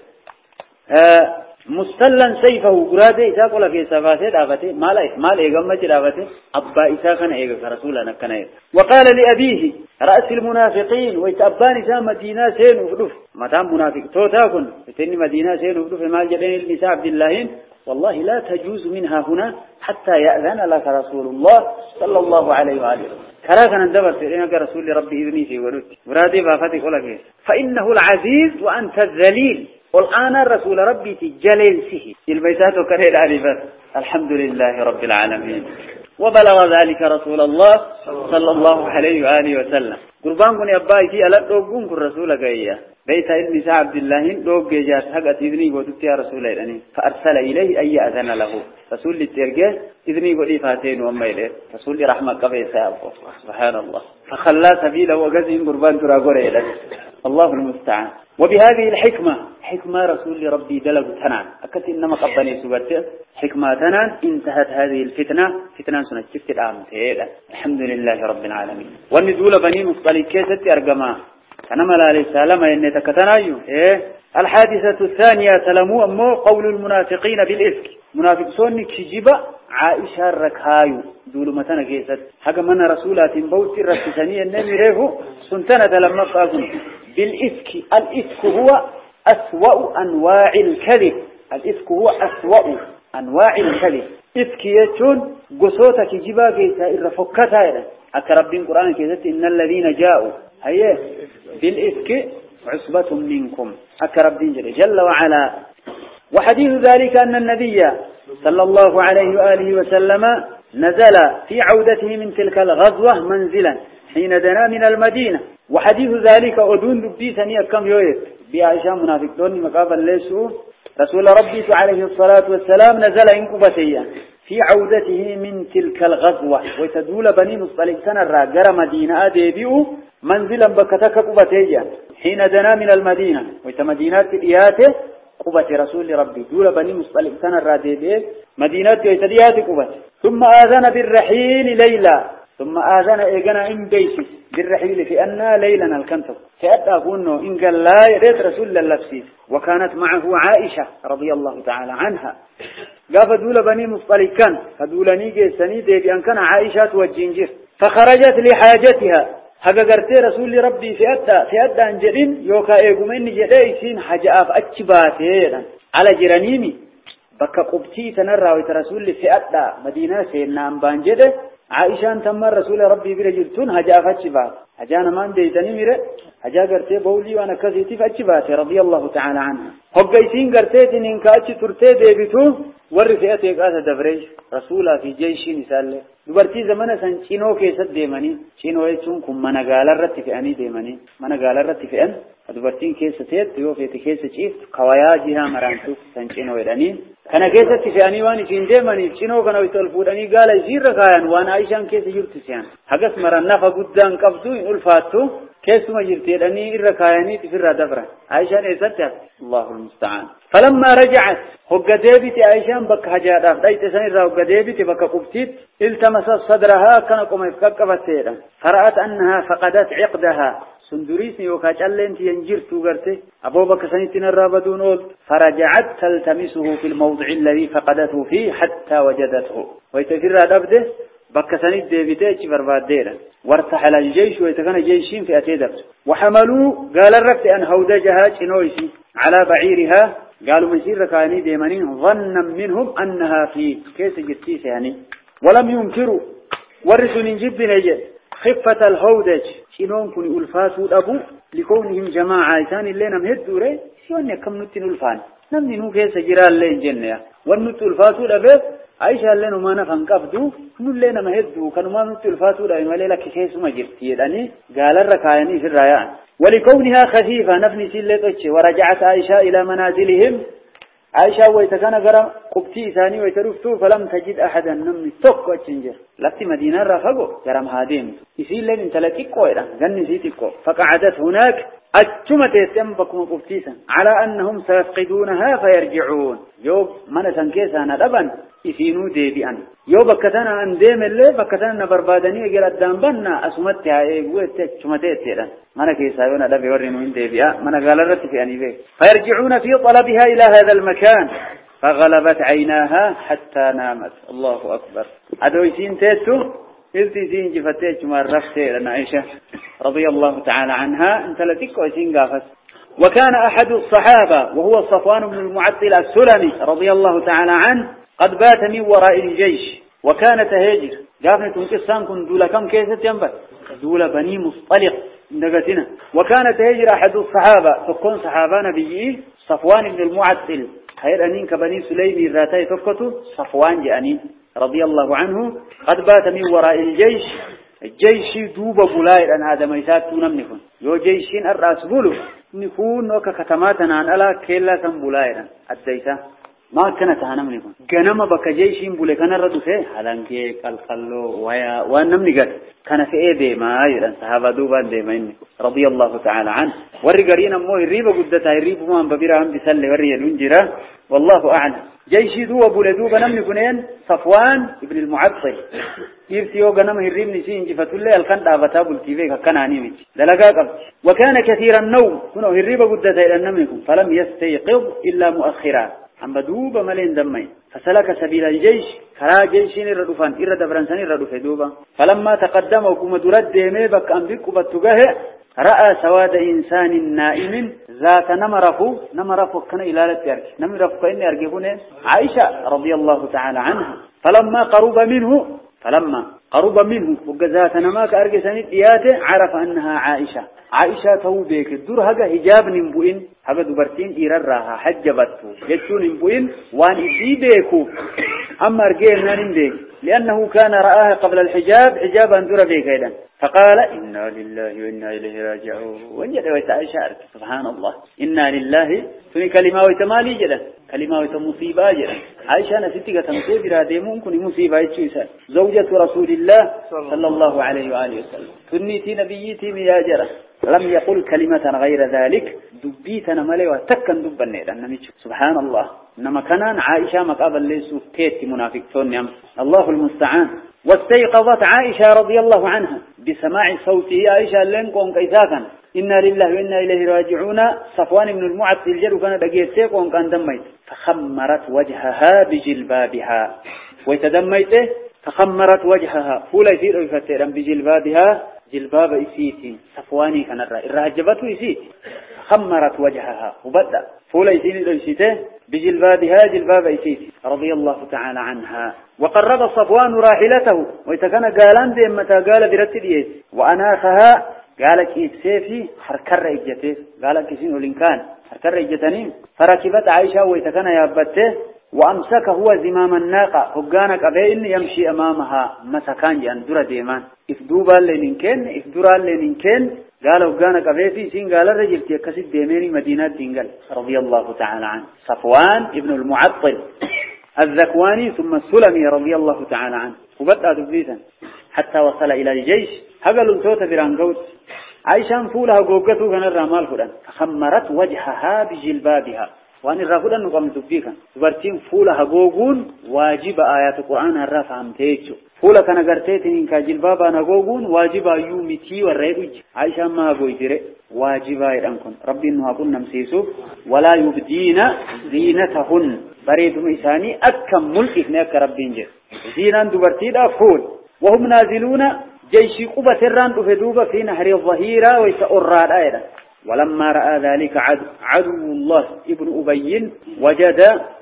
آه مستلن سيفه قراده إسا قولا في سفاسه دافته مالا إسمال إيغمة دافته أبا إسا كان إيغا رسولا نكنا وقال لأبيه رأس المنافقين ويتأبان إسا مدينة سين وفدف متى منافق توتاكن فتن مدينة سين وفدف مال جبين المساء عبد اللهين والله لا تجوز منها هنا حتى يأذن لك رسول الله صلى الله عليه وآله كراك نندبر سيرينك رسول ربي إذني في ورد ورادي بافتك ولا كيس فإنه العزيز وأنت الذليل والآن رسول ربي تجلل سيه البيتات وكرهل عرفت الحمد لله رب العالمين وبلغ ذلك رسول الله صلى الله عليه وآله وسلم قربانكم يا أبائي ألا تقومكم رسولك إياه بيت ابن عبد الله لو جاءت حقت إذني قلت يا رسول الله فأرسل إليه أن يأذن له رسول الترجع إذني قلت فاتين وما إليه رسول رحمة قبل سابه سبحان الله فخلى سبيله وجزهم قربان تراغور إليه الله المستعان. وبهذه الحكمة حكمة رسول ربي دلق تنان أكت إنما قبني سبته حكمة تنان انتهت هذه الفتنة فتنة سنة شفت الآن الحمد لله رب العالمين. والنزول بني مصطلق كيست أرقما كنما لا لسالما إن تكتنايو إيه. الحادثة الثانية تلمو أمو قول المنافقين بالإفك منافق سوني كجيبا عائشة ركايو دول متنا كيست حق من رسولات بوت الرسسانية النبي ريفو سنتنا لما قاقوا بالإفك. الإفك هو أسوأ أنواع الكذب. الإفك هو أسوأ أنواع الكذب. إفك يجون قصوتا كجيبا كيسا إرفكتا أكرب القرآن كيست إن الذين جاءوا هيه بالإفك عصبة منكم أكرب جل, جل وعلا. وحديث ذلك أن النبي صلى الله عليه وآله وسلم نزل في عودته من تلك الغزوة منزلا حين دنا من المدينة. وحديث ذلك أدون دبي ثانية كم يويت بعائشة منافق دون مقابل ليسوا رسول ربي عليه الصلاة والسلام نزل إنكبتيا في عودته من تلك الغزوة وتدول بني مصطلق سنرى جرى مدينة ديبيو منزلا بكتك قبتيا حين دنا من المدينة وتمدينات إياته قبة رسول ربي دول بني مصطلق سنرى ديبيو مدينات وتديات قبة. ثم آذن بالرحيل ليلا ثم آذن إيقنا إن بيسس بالرحيل في أننا ليلنا الكنتب فأدى أقول إن قال لا يريد رسول الله. وكانت معه عائشة رضي الله تعالى عنها قال دول بني مصطلق كان فدولني جيساني ديبي أن كان عائشة والجنجر فخرجت لحاجتها حققرتي رسول ربي في أدى في أدى أنجلين يوكا إيقومين جدائسين حاجة أف أتشباتين على جرانيمي بكا قبتي تنرى ويترسول في أدى مدينة سيدنا أمبان جده عائشة تمر رسول ربي برجلتون هجا أفتشبات هجانا مان ديتني ميرا هجا قرتي بولي وانا كثيتي فأتشبات رضي الله تعالى عنها هقايسين قرتي تنينكا أتش ترتي ديبتو ورفئتي قاسة دبريش رسولا في جيش نسال دبرتي زمانا سن چينو كيسد ديماني چينو يچون كم منقال الرت فئني ديماني منقال الرت فئن دبرتين كيستيت يوفيتي كيس چيف قوايا جيها مرانتو سن چينو يداني كان كيست فئني واني چين ديماني چينو كانو يتلفوداني قال زير رخايان وانا عيشان كيس يرتسيان حقس مران نفا قدان قبضو إن ألفاتو كيس ما جرتيداني الرخاياني تفر دبرا عيشان إيساتها الله المستعان. فلما رجعت هقا ديبتي عيشان بك هجاداف دايت سنرى هقا ديبتي بك قبتيت التمست صدرها كان قم يفكك فتيرا فرأت أنها فقدت عقدها سندريسني وكاجلنتي ينجرتو غرتي أبو بك سنتين الرابدون أول فرجعت تلتمسه في الموضع الذي فقدته فيه حتى وجدته ويتفر دبده بك سنت ديبتي برباد ديرا وارتحل الجيش ويتكن جيشين في أتيدب وحملوا قال الرفت أن هودجها شنويسي على بعيرها قالوا مسير ركاني ديمانين ظنا منهم أنها في كيس جتيس يعني ولم ينكروا ورثوا من جب نجد خفة الهودج شنون كن ألفاسوا أبو لكونهم جماعة ثاني اللي نمهدوا ري شون يكم نتن ألفان نمني نو كيس جرال لين جنة والنت ألفاسوا أبو عائشة اللي نما نفهم قبضوا كنوا اللي نمهدوا كانوا ما نت ألفاسوا أبو مليلا كيس ما جرتي يعني قال الركاني في الريان ولكونها خفيفة نفني سلتش ورجعت عائشة إلى منازلهم عائشة ويتكان قرأ قبتي ثاني ويترفتو فلم تجد أحدا نمي توقع تنجر لفتي مدينة رفقو جرم هادين يسير لين انتلتكو إذا غني سيتكو فقعدت هناك أجمت يتنبكم قبتيسا على أنهم سيفقدونها فيرجعون يوب من سنكيسا ندبا يسينو ديبئا يوب بكتنا أن ديم اللي بكتنا بربادني أجل الدنبنا أسمتها إيقوة تجمتت إذا من كيسا يونا دبي ورنو إن ديبئا من قال الرت في أني بيه فيرجعون في طلبها إلى هذا المكان فغلبت عيناها حتى نامت الله أكبر أدويسين تيتو إلتزين جفتيت مرفتي لنا عائشة رضي الله تعالى عنها انت لتك وسين قافت. وكان أحد الصحابة وهو صفوان بن المعطل السلمي رضي الله تعالى عنه قد بات من وراء الجيش وكان تهاجر قافنة انقصان كن دولة كم كيسة ينبت دولة بني مصطلق نقتنا. وكان تهاجر أحد الصحابة فكون صحابة نبيه صفوان بن المعطل خير أنين كبني سليمي الراتي فكته صفوان جاني رضي الله عنه قد بات من وراء الجيش الجيش دوب بلاي أن هذا ميسات نمنكم يو جيشين الرأس بولو نكون وك كتماتنا عن ألا كلا سنبولايرا الديسة ما كانت هنمني كون جنما بكجيشين بوله كان الرد فيه هلانك القلو ويا ونمني قال كان في إيه ما أيضا صحابة دوبان ديمين رضي الله تعالى عنه ورجالين مو الريبة قدتها الريبة ما ببيرهم بسلة وري الونجرة والله أعلم جيشي دو بوله دوبا نمني كونين صفوان ابن المعطل يرسيو جنما الريب نسين جفت الله الكن دابتها بالتيفيك كان عنيمي دلقاك وكان كثير النوم كنوا الريبة قدتها إلى النمني فلم يستيقظ إلا مؤخرا عم بدوبا ملين دمي فسلك سبيل الجيش كرا جيشين الردفان إرد برنسان الردف دوبا فلما تقدم وكما درد ديمي بك أنبك بطقه رأى سواد إنسان نائم ذات نمرفو نمرفو كان إلالة يرك نمرفو كأني أرقبون عائشة رضي الله تعالى عنها فلما قرب منه فلما قرب منه وقذات نماك أرقساني إياته عرف أنها عائشة عائشة توبيك الدور هذا حجاب نمبوين هذا دبرتين إيرارها حجبته يجون نمبوين وان إيبيكو أما أرقينا نمبيك لأنه كان رآها قبل الحجاب حجابا دور بيك أيضا فقال إنا لله وإنا إليه راجعون وانجد ويتعيشة سبحان الله إنا لله سني كلمة ويتمالي جدا كلمة ويتمصيبة جدا عائشة نسيتك تمصيب رادي ممكن مصيبة يتشويسا زوجة رسول الله صلى الله عليه وآله وسلم سنيتي نبيتي مياجرة لم يقل كلمة غير ذلك دبيتنا ملي وتكن دبني لأن سبحان الله إنما كان عائشة مقابل ليسوا كيت منافقون يم الله المستعان واستيقظت عائشة رضي الله عنها بسماع صوته عائشة لنكم كيساكا إنا لله وإنا إليه راجعون صفوان بن المعطل الجر كان دقيتك وان كان دميت فخمرت وجهها بجلبابها ويتدميته فخمرت وجهها فولا يصير يفتر بجلبابها جلباب إسيتي صفواني كان الرأي الرهجبته إسيتي خمرت وجهها وبدأ فولا يصير يسيته بجلبابها جلباب إسيتي رضي الله تعالى عنها وقرب صفوان راحلته ويتكن قالان دي متى قال برتديه وأناخها قال كيف سيفي حركر إجته قال كيسين ولنكان حركر إجتني فركبت عائشة ويتكن يابته وأمسك هو زمام الناقة فقانك أبين يمشي أمامها مسكان يندر ديمان إفدوبا لننكين إفدورا لننكين قال وقانك أبيتي سين قال الرجل تيكسد ديميني مدينة دينقل رضي الله تعالى عنه صفوان ابن المعطل الذكواني ثم السلمي رضي الله تعالى عنه وبدأ تبديتا حتى وصل إلى الجيش هقلوا التوت برانقوت عايشان فولها قوقته كان الرمال فلان فخمرت وجهها بجلبابها وأن الرافض أنه قام تبديكا تبرتين فولها قوقون واجب آيات القرآن الرافع عمتيجو فولا كان قرتيتين كجلبابا نقوقون واجب يومتي والرئيج عايشان ما قويتر واجب آياتكم ربي إنه أقول نمسيسو ولا يبدين زينتهن بريدهم إساني أكم ملك ناك ربين جر زينان دبرتين أفول وهم نازلون جيش قبة الران أفدوب في نهر الظهيرة ويتأراد آياتا ولما رأى ذلك عدو, عدو الله ابن أبي وجد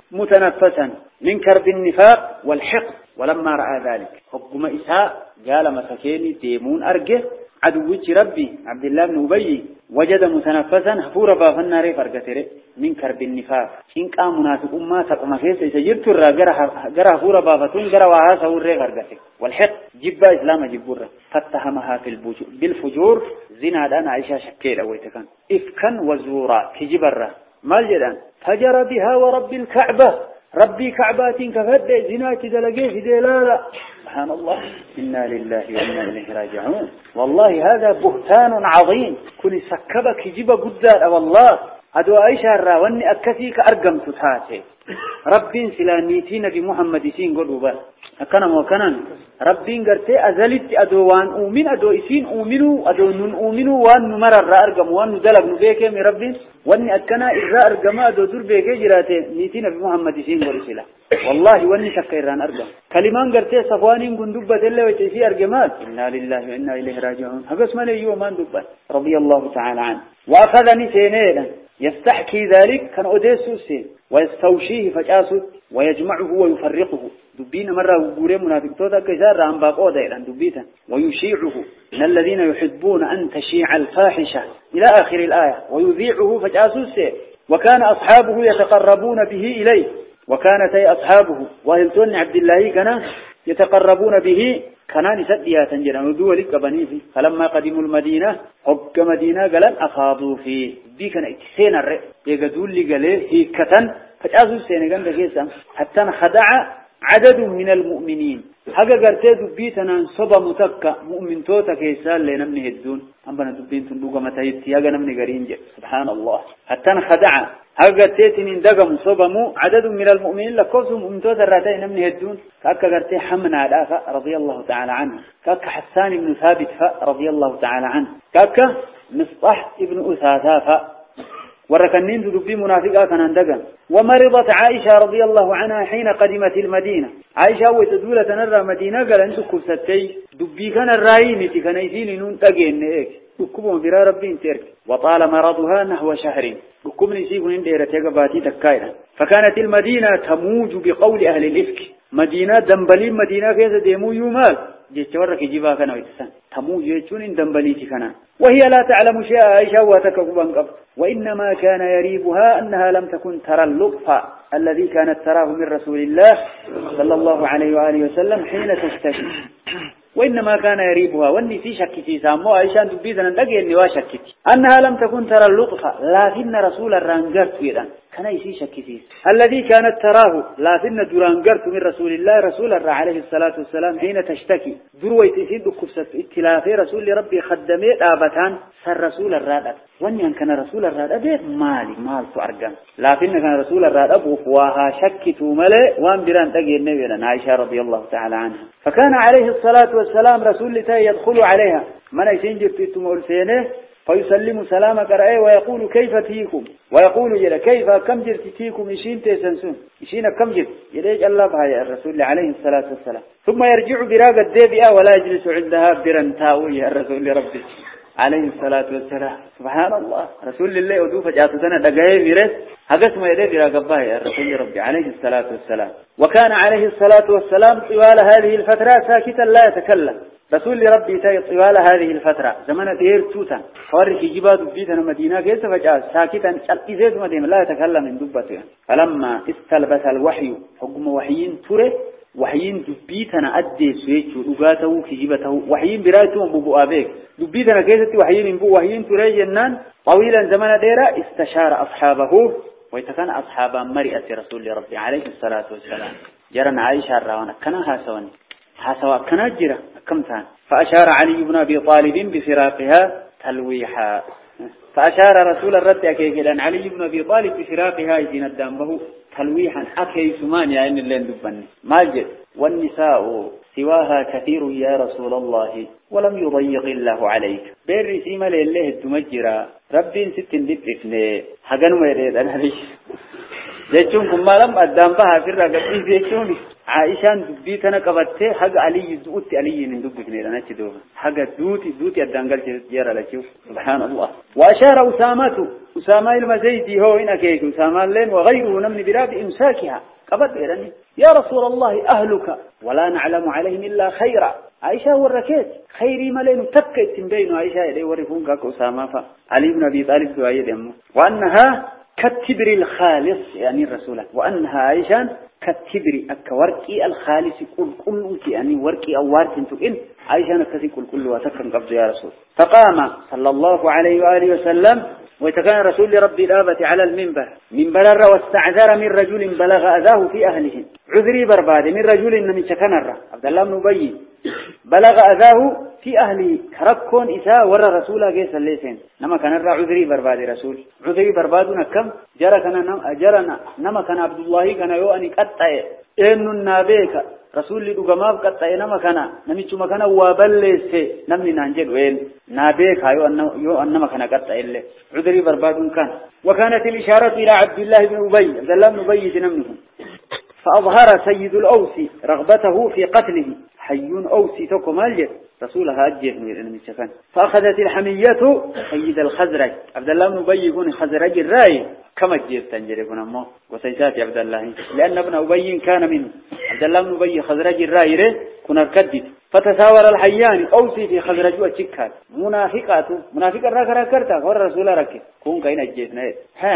متنفسا من كرب النفاق والحقد ولما رأى ذلك حكم إساء قال مسكيني ديمون أرجه عدوك ربي عبد الله بن أبي وجد متنفسا هفور بافا النار فرقتره من كرب النفاق إن كان منافق أمة تقم كيس يسجرت الرا قرى هفور بافتون قرى وعاسه الري فرقته والحق جبا إسلام جبورة فاتهمها في بالفجور زنا دان عائشة شكيل أويتكن إفكا وزورا كجبرة مالجدا فجر بها ورب الكعبة ربي كعبات كفد زناك دلقيه دلالا سبحان الله إنا لله وإنا إليه راجعون والله هذا بهتان عظيم كن سكبك جيب قدار والله هذا عائشة الراواني أكثيك أرقم تتاتي ربي سلانيتين بمحمد سين قلوبا أكنا موكنا ربي قرتي أزلت أدوان أؤمن أدو إسين أؤمنوا أدو نن أؤمنوا وأن مرر أرقم وأن دلق نبيك من ربي وأن أكنا إذا أرقم أدو در بيك جراتي نيتين بمحمد سين قلوبا والله وأن شكيران أرقم كلمان قرتي صفوانين قندوبة الله وتيسي أرقمات إنا لله وإنا إليه راجعون هبس من يومان دوبة رضي الله تعالى عنه وأخذني سينيلا يستحكي ذلك كان أديسوسي ويستوشيه فجاسه ويجمعه ويفرقه دبين مرة وقوري منافق توتا كيسار عن باقو دائرا دبيتا ويشيعه من الذين يحبون أن تشيع الفاحشة إلى آخر الآية ويذيعه فجاسوسي وكان أصحابه يتقربون به إليه وكانت أصحابه وهلتون عبد الله كان يتقربون به خناني سديا تنجر ودول قبني في فلما قدموا المدينة حق مدينة قالن أخاضوا فيه دي كان اكسين الرئ يقدول لي قاله هي كتن فجأزوا السينغان دكيسا حتى خدع عدد من المؤمنين حقا قرتي دبيتنا صبا متكا مؤمن توتا كيسال لنمني هدون أمبنا دبين تندوغا متايبتي ياغا نمني قرينج سبحان الله حتى خدع حقا قرتي نندقم صبا مو عدد من المؤمنين لكوزهم مؤمن توتا راتي نمني هدون كاكا قرتي حمنا الآفا رضي الله تعالى عنه كاكا حسان بن ثابت فا رضي الله تعالى عنه كاكا مصطح ابن أثاثا فا وركنين دبي منافقا كان عندها ومرضت عائشة رضي الله عنها حين قدمت المدينة عائشة وتدولة نرى مدينة قال أنتو كبستي دبي كان الرأيين كان يزين نون تقين إيك دكبهم برا ربين ترك وطال مرضها نحو شهر دكبني سيكون ديرة تقباتي تكايرا فكانت المدينة تموج بقول أهل الإفك مدينة دنبلين مدينة كيسا ديمو يومال جيتورك جيبا كان ويتسان تموج يجون دنبليتي كان وهي لا تعلم شيء عائشة وتكبا قبل وإنما كان يريبها أنها لم تكن ترى اللطف الذي كانت تراه من رسول الله صلى الله عليه وآله وسلم حين تشتكي وإنما كان يريبها واني في شك في سامو عائشة تبيدنا نلاقي أني واشكت أنها لم تكن ترى اللطف لكن رسول الرانقرت فيها كان يسي شك فيه الذي كانت تراه لكن درانقرت من رسول الله رسول الله عليه الصلاة والسلام حين تشتكي دروي تسيد كفسة اتلافي رسول ربي خدمت آبتان سر رسول الرادة واني كان رسول الرادة بيت مالي مال تأرقم لكن كان رسول الرادة بوفواها شكت ملئ وان بران تقي النبي عائشة رضي الله تعالى عنها فكان عليه الصلاة والسلام رسول الله يدخل عليها من يسنجر في تمولسينه فيسلم سلام قرأي ويقول كيف تيكم ويقول جل كيف كم جرت تيكم إشين تسنسون إشين كم جرت يليج الله بها يا الرسول عليه الصلاة والسلام ثم يرجع براق الدبئة ولا يجلس عندها برنتاوي يا الرسول ربي عليه الصلاة والسلام سبحان الله رسول الله ودوفة جاتتنا دقائي ميرس هقس ما يدي براق الله يا الرسول ربي عليه الصلاة والسلام وكان عليه الصلاة والسلام طوال هذه الفترة ساكتا لا يتكلم رسول ربي تاي طوال هذه الفترة زمن دير توتا فورك جباد بيتنا مدينة كيف فجأة ساكتا إذا مدينة لا يتكلم من دبته فلما استلبس الوحي حكم وحيين تره وحيين دبيتنا أدي سويت لغاته كجبته وحيين برايتهم ببو أبيك دبيتنا كيف وحيين بو وحيين تره جنان طويلا زمن ديرا استشار أصحابه ويتكن أصحاب مرئة رسول ربي عليه الصلاة والسلام جرن عائشة الروانا كانها سواني حسوا كناجرة كم ثان فأشار علي بن أبي طالب بفراقها تلويحا فأشار رسول الرد أكيد أن علي بن أبي طالب بفراقها يدين الدم به تلويحا أكي سمان يا إن اللين دبني ماجد والنساء سواها كثير يا رسول الله ولم يضيق الله عليك بير سيما لله التمجرة ربي ستين دب إفني حقا ويريد أنا ليش جيتون كم لم أدام بها في الرقبة جيتوني عائشة دبيتنا قبضته حق علي دوت علي من دبك نيرنا كده حق دوتي دوتي الدنقل جرى لكيو سبحان الله وأشار أسامة أسامة المزيدي هو هنا كيك أسامة لين وغيره نمن براب إمساكها قبض إيراني يا رسول الله أهلك ولا نعلم عليهم إلا خيرا عائشة والركيت خيري ملين تبكت بين عائشة إليه ورفون كاك أسامة علي بن أبي طالب سوايد أمه وأنها كالتبر الخالص يعني الرسول وأنها عائشة كالتبر الكوركي الخالص كل كل يعني وركي أو وارك تقين عائشة نكسي كل كل وتكن قبض يا رسول فقام صلى الله عليه وآله وسلم ويتكان رسول ربي الآبة على المنبر من بلر واستعذر من رجل بلغ أذاه في أهله عذري برباد من رجل من شكنر عبد الله بن أبي بلغ أذاه في أهله كركون إساء ور رسوله جيس الليسين نما كان الرا عذري برباد رسول عذري بربادنا كم جرى كان جرنا نما كان عبد الله كان يواني قطع إنه النابيك رسول لي دغماب قطع نما كان نميچو مكان وابلس نمني نانجل وين نابيك يو ان يو انما كان قطع اله عذري بربادون كان وكانت الإشارة إلى عبد الله بن أبي عبد الله بن أبي جنمه فأظهر سيد الأوس رغبته في قتله حي أوسي تكم الجد رسولها أجه من المسكن فأخذت الحمية سيد الخزرج عبد الله بن أبي يكون خزرج الرأي كما جيب تنجر يكون أمه وسيسات عبد الله لأن ابن أبي كان منه عبد الله بن أبي خزرج الرأي كنا ركدت فتساور الحيان أوسي في خزرج وشكات منافقات منافق الرأي كرتا والرسول ركي كون كين أجيتنا ها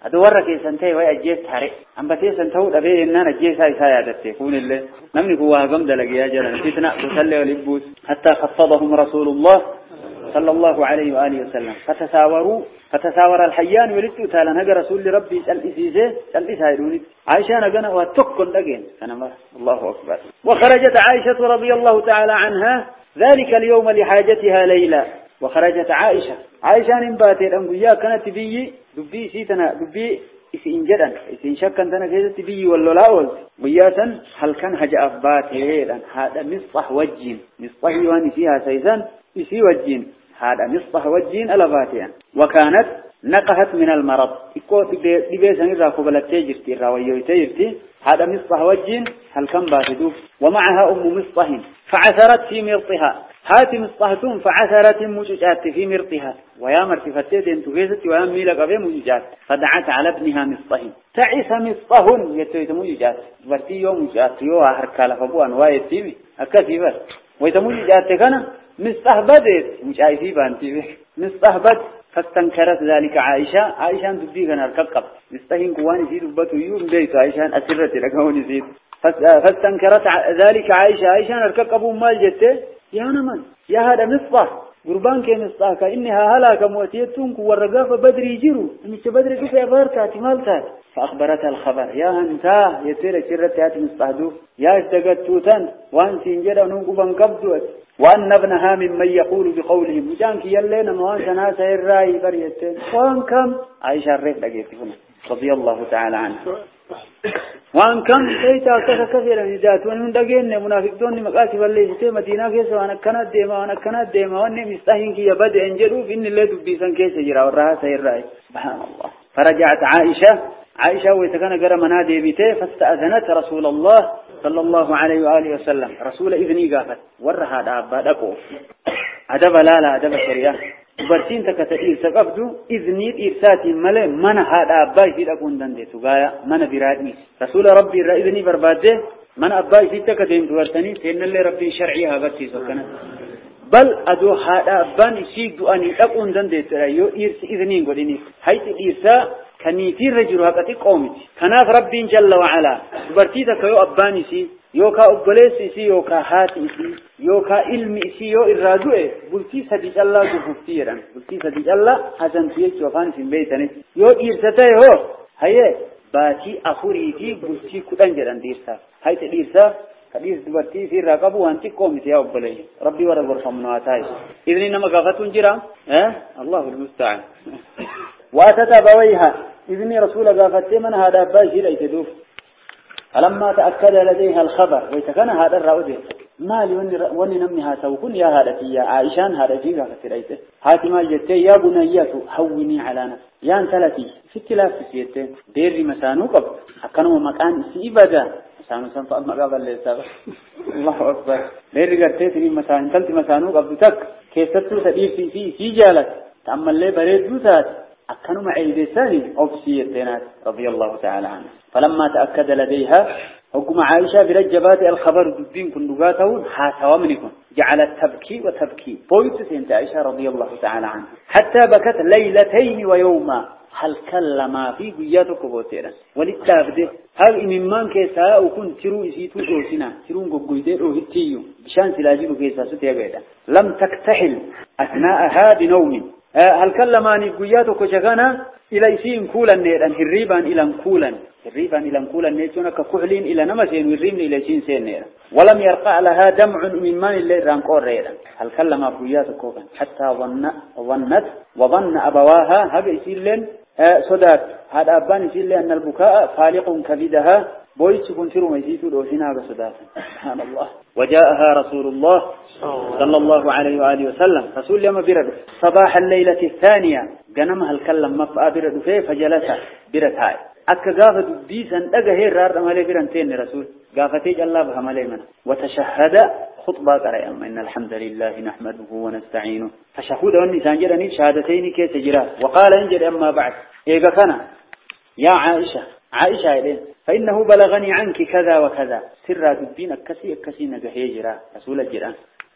أدورك سنتي ويا أجيس تاري أم بتي سنتو أبي إننا أجيس هاي سايدة تكون اللي نمني هو قم دلق يا جل فتنة وسلي ولبوس حتى خفضهم رسول الله صلى الله عليه وآله وسلم فتساوروا فتساور الحيان ولدت تالا نجى رسول ربي الإسيزة الإسهايروني عائشة نجنا وتكن لجين أنا الله أكبر. وخرجت عائشة رضي الله تعالى عنها ذلك اليوم لحاجتها ليلى. وخرجت عائشة عائشة نباتي الأنبياء كانت تبي دبي سيتنا دبي إسين جدا إسين شكا تنا كذا تبي ولا لا ولا وياسا هل كان حاجة أخباتي لأن هذا مصطح وجين مصطح يواني فيها سيزان إسي وجين هذا مصطح وجين ألفاتيا. وكانت نقهت من المرض إكو تبي سنيرا قبل تجرتي راويو تجرتي هذا مصطح وجين هل كان باتدو ومعها أم مصطح فعثرت في مرطها هات مصطحتون فعثرت مججات في مرطها ويا مرتفتين تجهزت ويا ميلك أبي مججات فدعت على ابنها مصطح تعيس مصطح يتويت مججات برتي يوم مججات يو آخر كلا فبوان وايد تيمي أكثر ويتمججات كنا مستهبد مش عايزي بانتي مستهبد فاستنكرت ذلك عائشة عائشة تبدي كنا الكقب مستهين كواني زيد وبتو يوم بيت عائشة أسرت لكوني زيد فاستنكرت ذلك عائشة عائشة الكقب وما جته يا نمن يا هذا مصطح قربان كمصطح كإنها هلاك موتيتونك والرقافة بدري يجروا مش بدري كيف يبارك مالتها فأخبرتها الخبر يا أنتا يصير شرت يا مصطح دو يا استجدتوتن وأنت إنجدا نوقفا قبضت وأن ابنها ممن يقول بقولهم مجانك يلينا موانك ناس الرأي بريتين وأن كم عائشة الريف لقيت هنا رضي الله تعالى عنه وأن كم سيتا كذا كثيرا ندات وأن دقينا منافقون مقاتب اللي جتة مدينة كيس وأنا كنت ديما وأنا كنت ديما وأني مستحين كي يبدأ إنجلوا في إن الله تبيسن كيس جرا والرها سيرائي سبحان الله. فرجعت عائشة عائشة ويتكن جرى منادي بيته فاستأذنت رسول الله صلى الله عليه وآله وسلم رسول إذني قافت ورها دابا دقو أدب لا لا أدب شريعة برسين تكتئير تقبضوا إذني إرساتي ملء من هذا أباي في أكون دندي تغايا من برادني رسول ربي إذني برباده من أباي في تكتئير تورتني فإن اللي ربي شرعيها بسي سكنا بل أدو هذا أبان يسيق أني أكون دندي ترايو إرس إذني قديني هيت الإرساء كنيتي رجل هكذا قومت كناف ربي جل وعلا برتي تكيو أباني سي يوكا أبليس سي يوكا هاتي سي يوكا علمي سي يو إرادوه بلتي سديج الله جففتيرا بلتي سديج الله حسن فيك وفان في بيتني يو إرسته هو هيا باتي أخوريتي بلتي كدن جران ديرسا هاي تديرسا حديث برتي في رقابه وانتي قومت يا أبلي ربي ورد ورحمنا واتاي إذن إنما قافتون جرام اه الله المستعان. وأتت أبويها إذن رسول قافت من هذا باجي ليس دوف فلما تأكد لديها الخبر ويتكن هذا الرؤذ ما لي وني نمنها سوكن يا هذا يا عائشان هذا في قافت ليس هاتي ما جتي يا بنيات هوني على نفسي يا ثلاثي في اختلاف سيتين دير مسانو قبل أكنوا مكان سيبدا مسانو سنفع مقابل ليس الله أكبر دير قرتي مسان كنت مسانو قبل تك كيستو تدير في في في جالت تأمل لي بريد دوسات أكنوا معي ثاني أوفسيتينات رضي الله تعالى عنه. فلما تأكد لديها حكم عائشة برجبات الخبر الدين كندقاته حاسوا منكم جعلت تبكي وتبكي بويت سنت عائشة رضي الله تعالى عنها حتى بكت ليلتين ويوما هل كلما في قياتك بوتيرا وللتابده هل إممان كيسا وكن ترو إسيتو روسنا ترون قويدة روهتيو بشان سلاجلو كيسا ستيبدا لم تكتحل أثناءها بنوم هل كلماني قياتك شغانا إلى يسين كولا نيران هريبان إلى كولا هريبان إلى كولا نيتونا ككحلين إلى نمسين والرمن إلى سين سين نيران ولم يرقع لها دمع من مان اللي رانقور ريران هل كلم قياتك حتى ظن ظنت وظن أبواها هذا يسين لن صدات هذا أبان يسين لأن البكاء فالق كبدها بويت كنترو ميسيتو دوسينا بصدات سبحان الله. وجاءها رسول الله صلى الله عليه وآله وسلم رسول يوم برد صباح الليلة الثانية جنمها الكلم مفأ برد فيه فجلس برد هاي أكا قافت بيسا أجا هير رار مالي برنتين رسول قافتيج الله بها مالي من وتشهد خطبة قرأي إن الحمد لله نحمده ونستعينه فشهود والنسان جرني شهادتين كي تجرى وقال انجل أما بعد إيقا كان يا عائشة عائشة إليه فإنه بلغني عنك كذا وكذا سرات الدين أكسي أكسي نجهي جرا رسول الجرا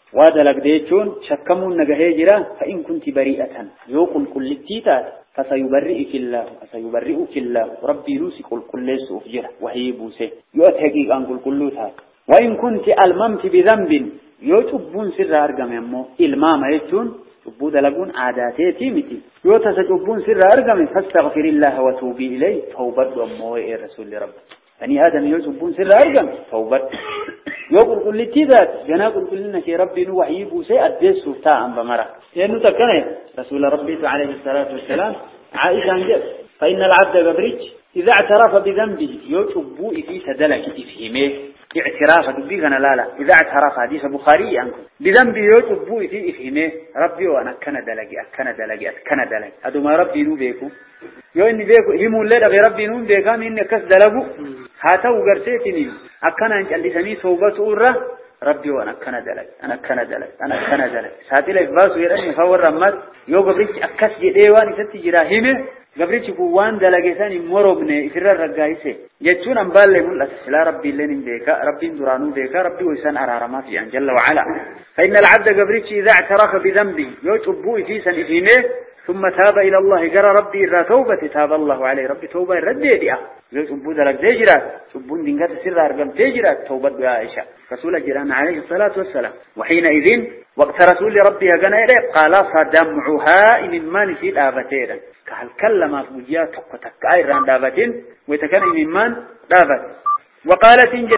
وادلق ديتون شكمون نجهجرا فإن كنت بريئة يوقل كل التيتات فسيبرئك الله فسيبرئك الله ربي نوسي كل كل سوفجرة وهي بوسه يؤتهجيك عن كل كلها وإن كنت الممت بذنب يوتبون سر أرقم يمو إلمام يتون تبود لقون عاداتي تيمتي يوتسجبون سر أرقم فاستغفر الله وتوبي إليه توبت وموه رسول رب يعني هذا يوتبون سر أرقم توبت يقول كل تيذات جنا كل كلنا شيء ربي نو وحي بوسي أدرس سوتا أم بمرة لأنه تكنه رسول ربي عليه الصلاة والسلام عائشة انجب فإن العبد قبرج إذا اعترف بذنبه يوتبو إذي تدلك إفهمه اعتراف تبيغنا لا لا إذا اعترف حديث بخاري عنكم بذنبه يوتبو إذي إفهمه ربي وأنا كان دلقي أكنا دلقي أكنا دلقي هذا ما ربي نو بيكو يو إني بيكو هم اللي غير ربي نو بيكام إني كس دلقو هاتا وقرسيتني أكنا أنت اللي سمي صوبة أورا ربي وأنا كنا دلقي أنا كنا دلقي أنا كنا دلقي ساتي لك باس ويراني فور رمات يو قبريش أكس جديواني ستجراهيمه قبريش كوان دلقيتاني مربني إفرار رقايسه يجون أنبال لهم لا ربي لين بيكا ربي درانو بيكا ربي ويسان أرارما في عن جل وعلا فإن العبد قبريش إذا اعترف بذنبه يوتبوه فيسا إفهمه ثم تاب إلى الله قرى ربي إذا توبة تاب الله عليه ربي توبة الرد يدئه يوتبوه ذلك تجرات تبون دينكات سر أرقم تجرات توبة بعائشة رسول جيران عليه الصلاة والسلام وحينئذ وقت رسول ربي هقنا إليه قال فدمعها من ما نسيت آفتين كهل كلمة فوجيا تقتك أيران دافتين ويتكن من من دافت وقالت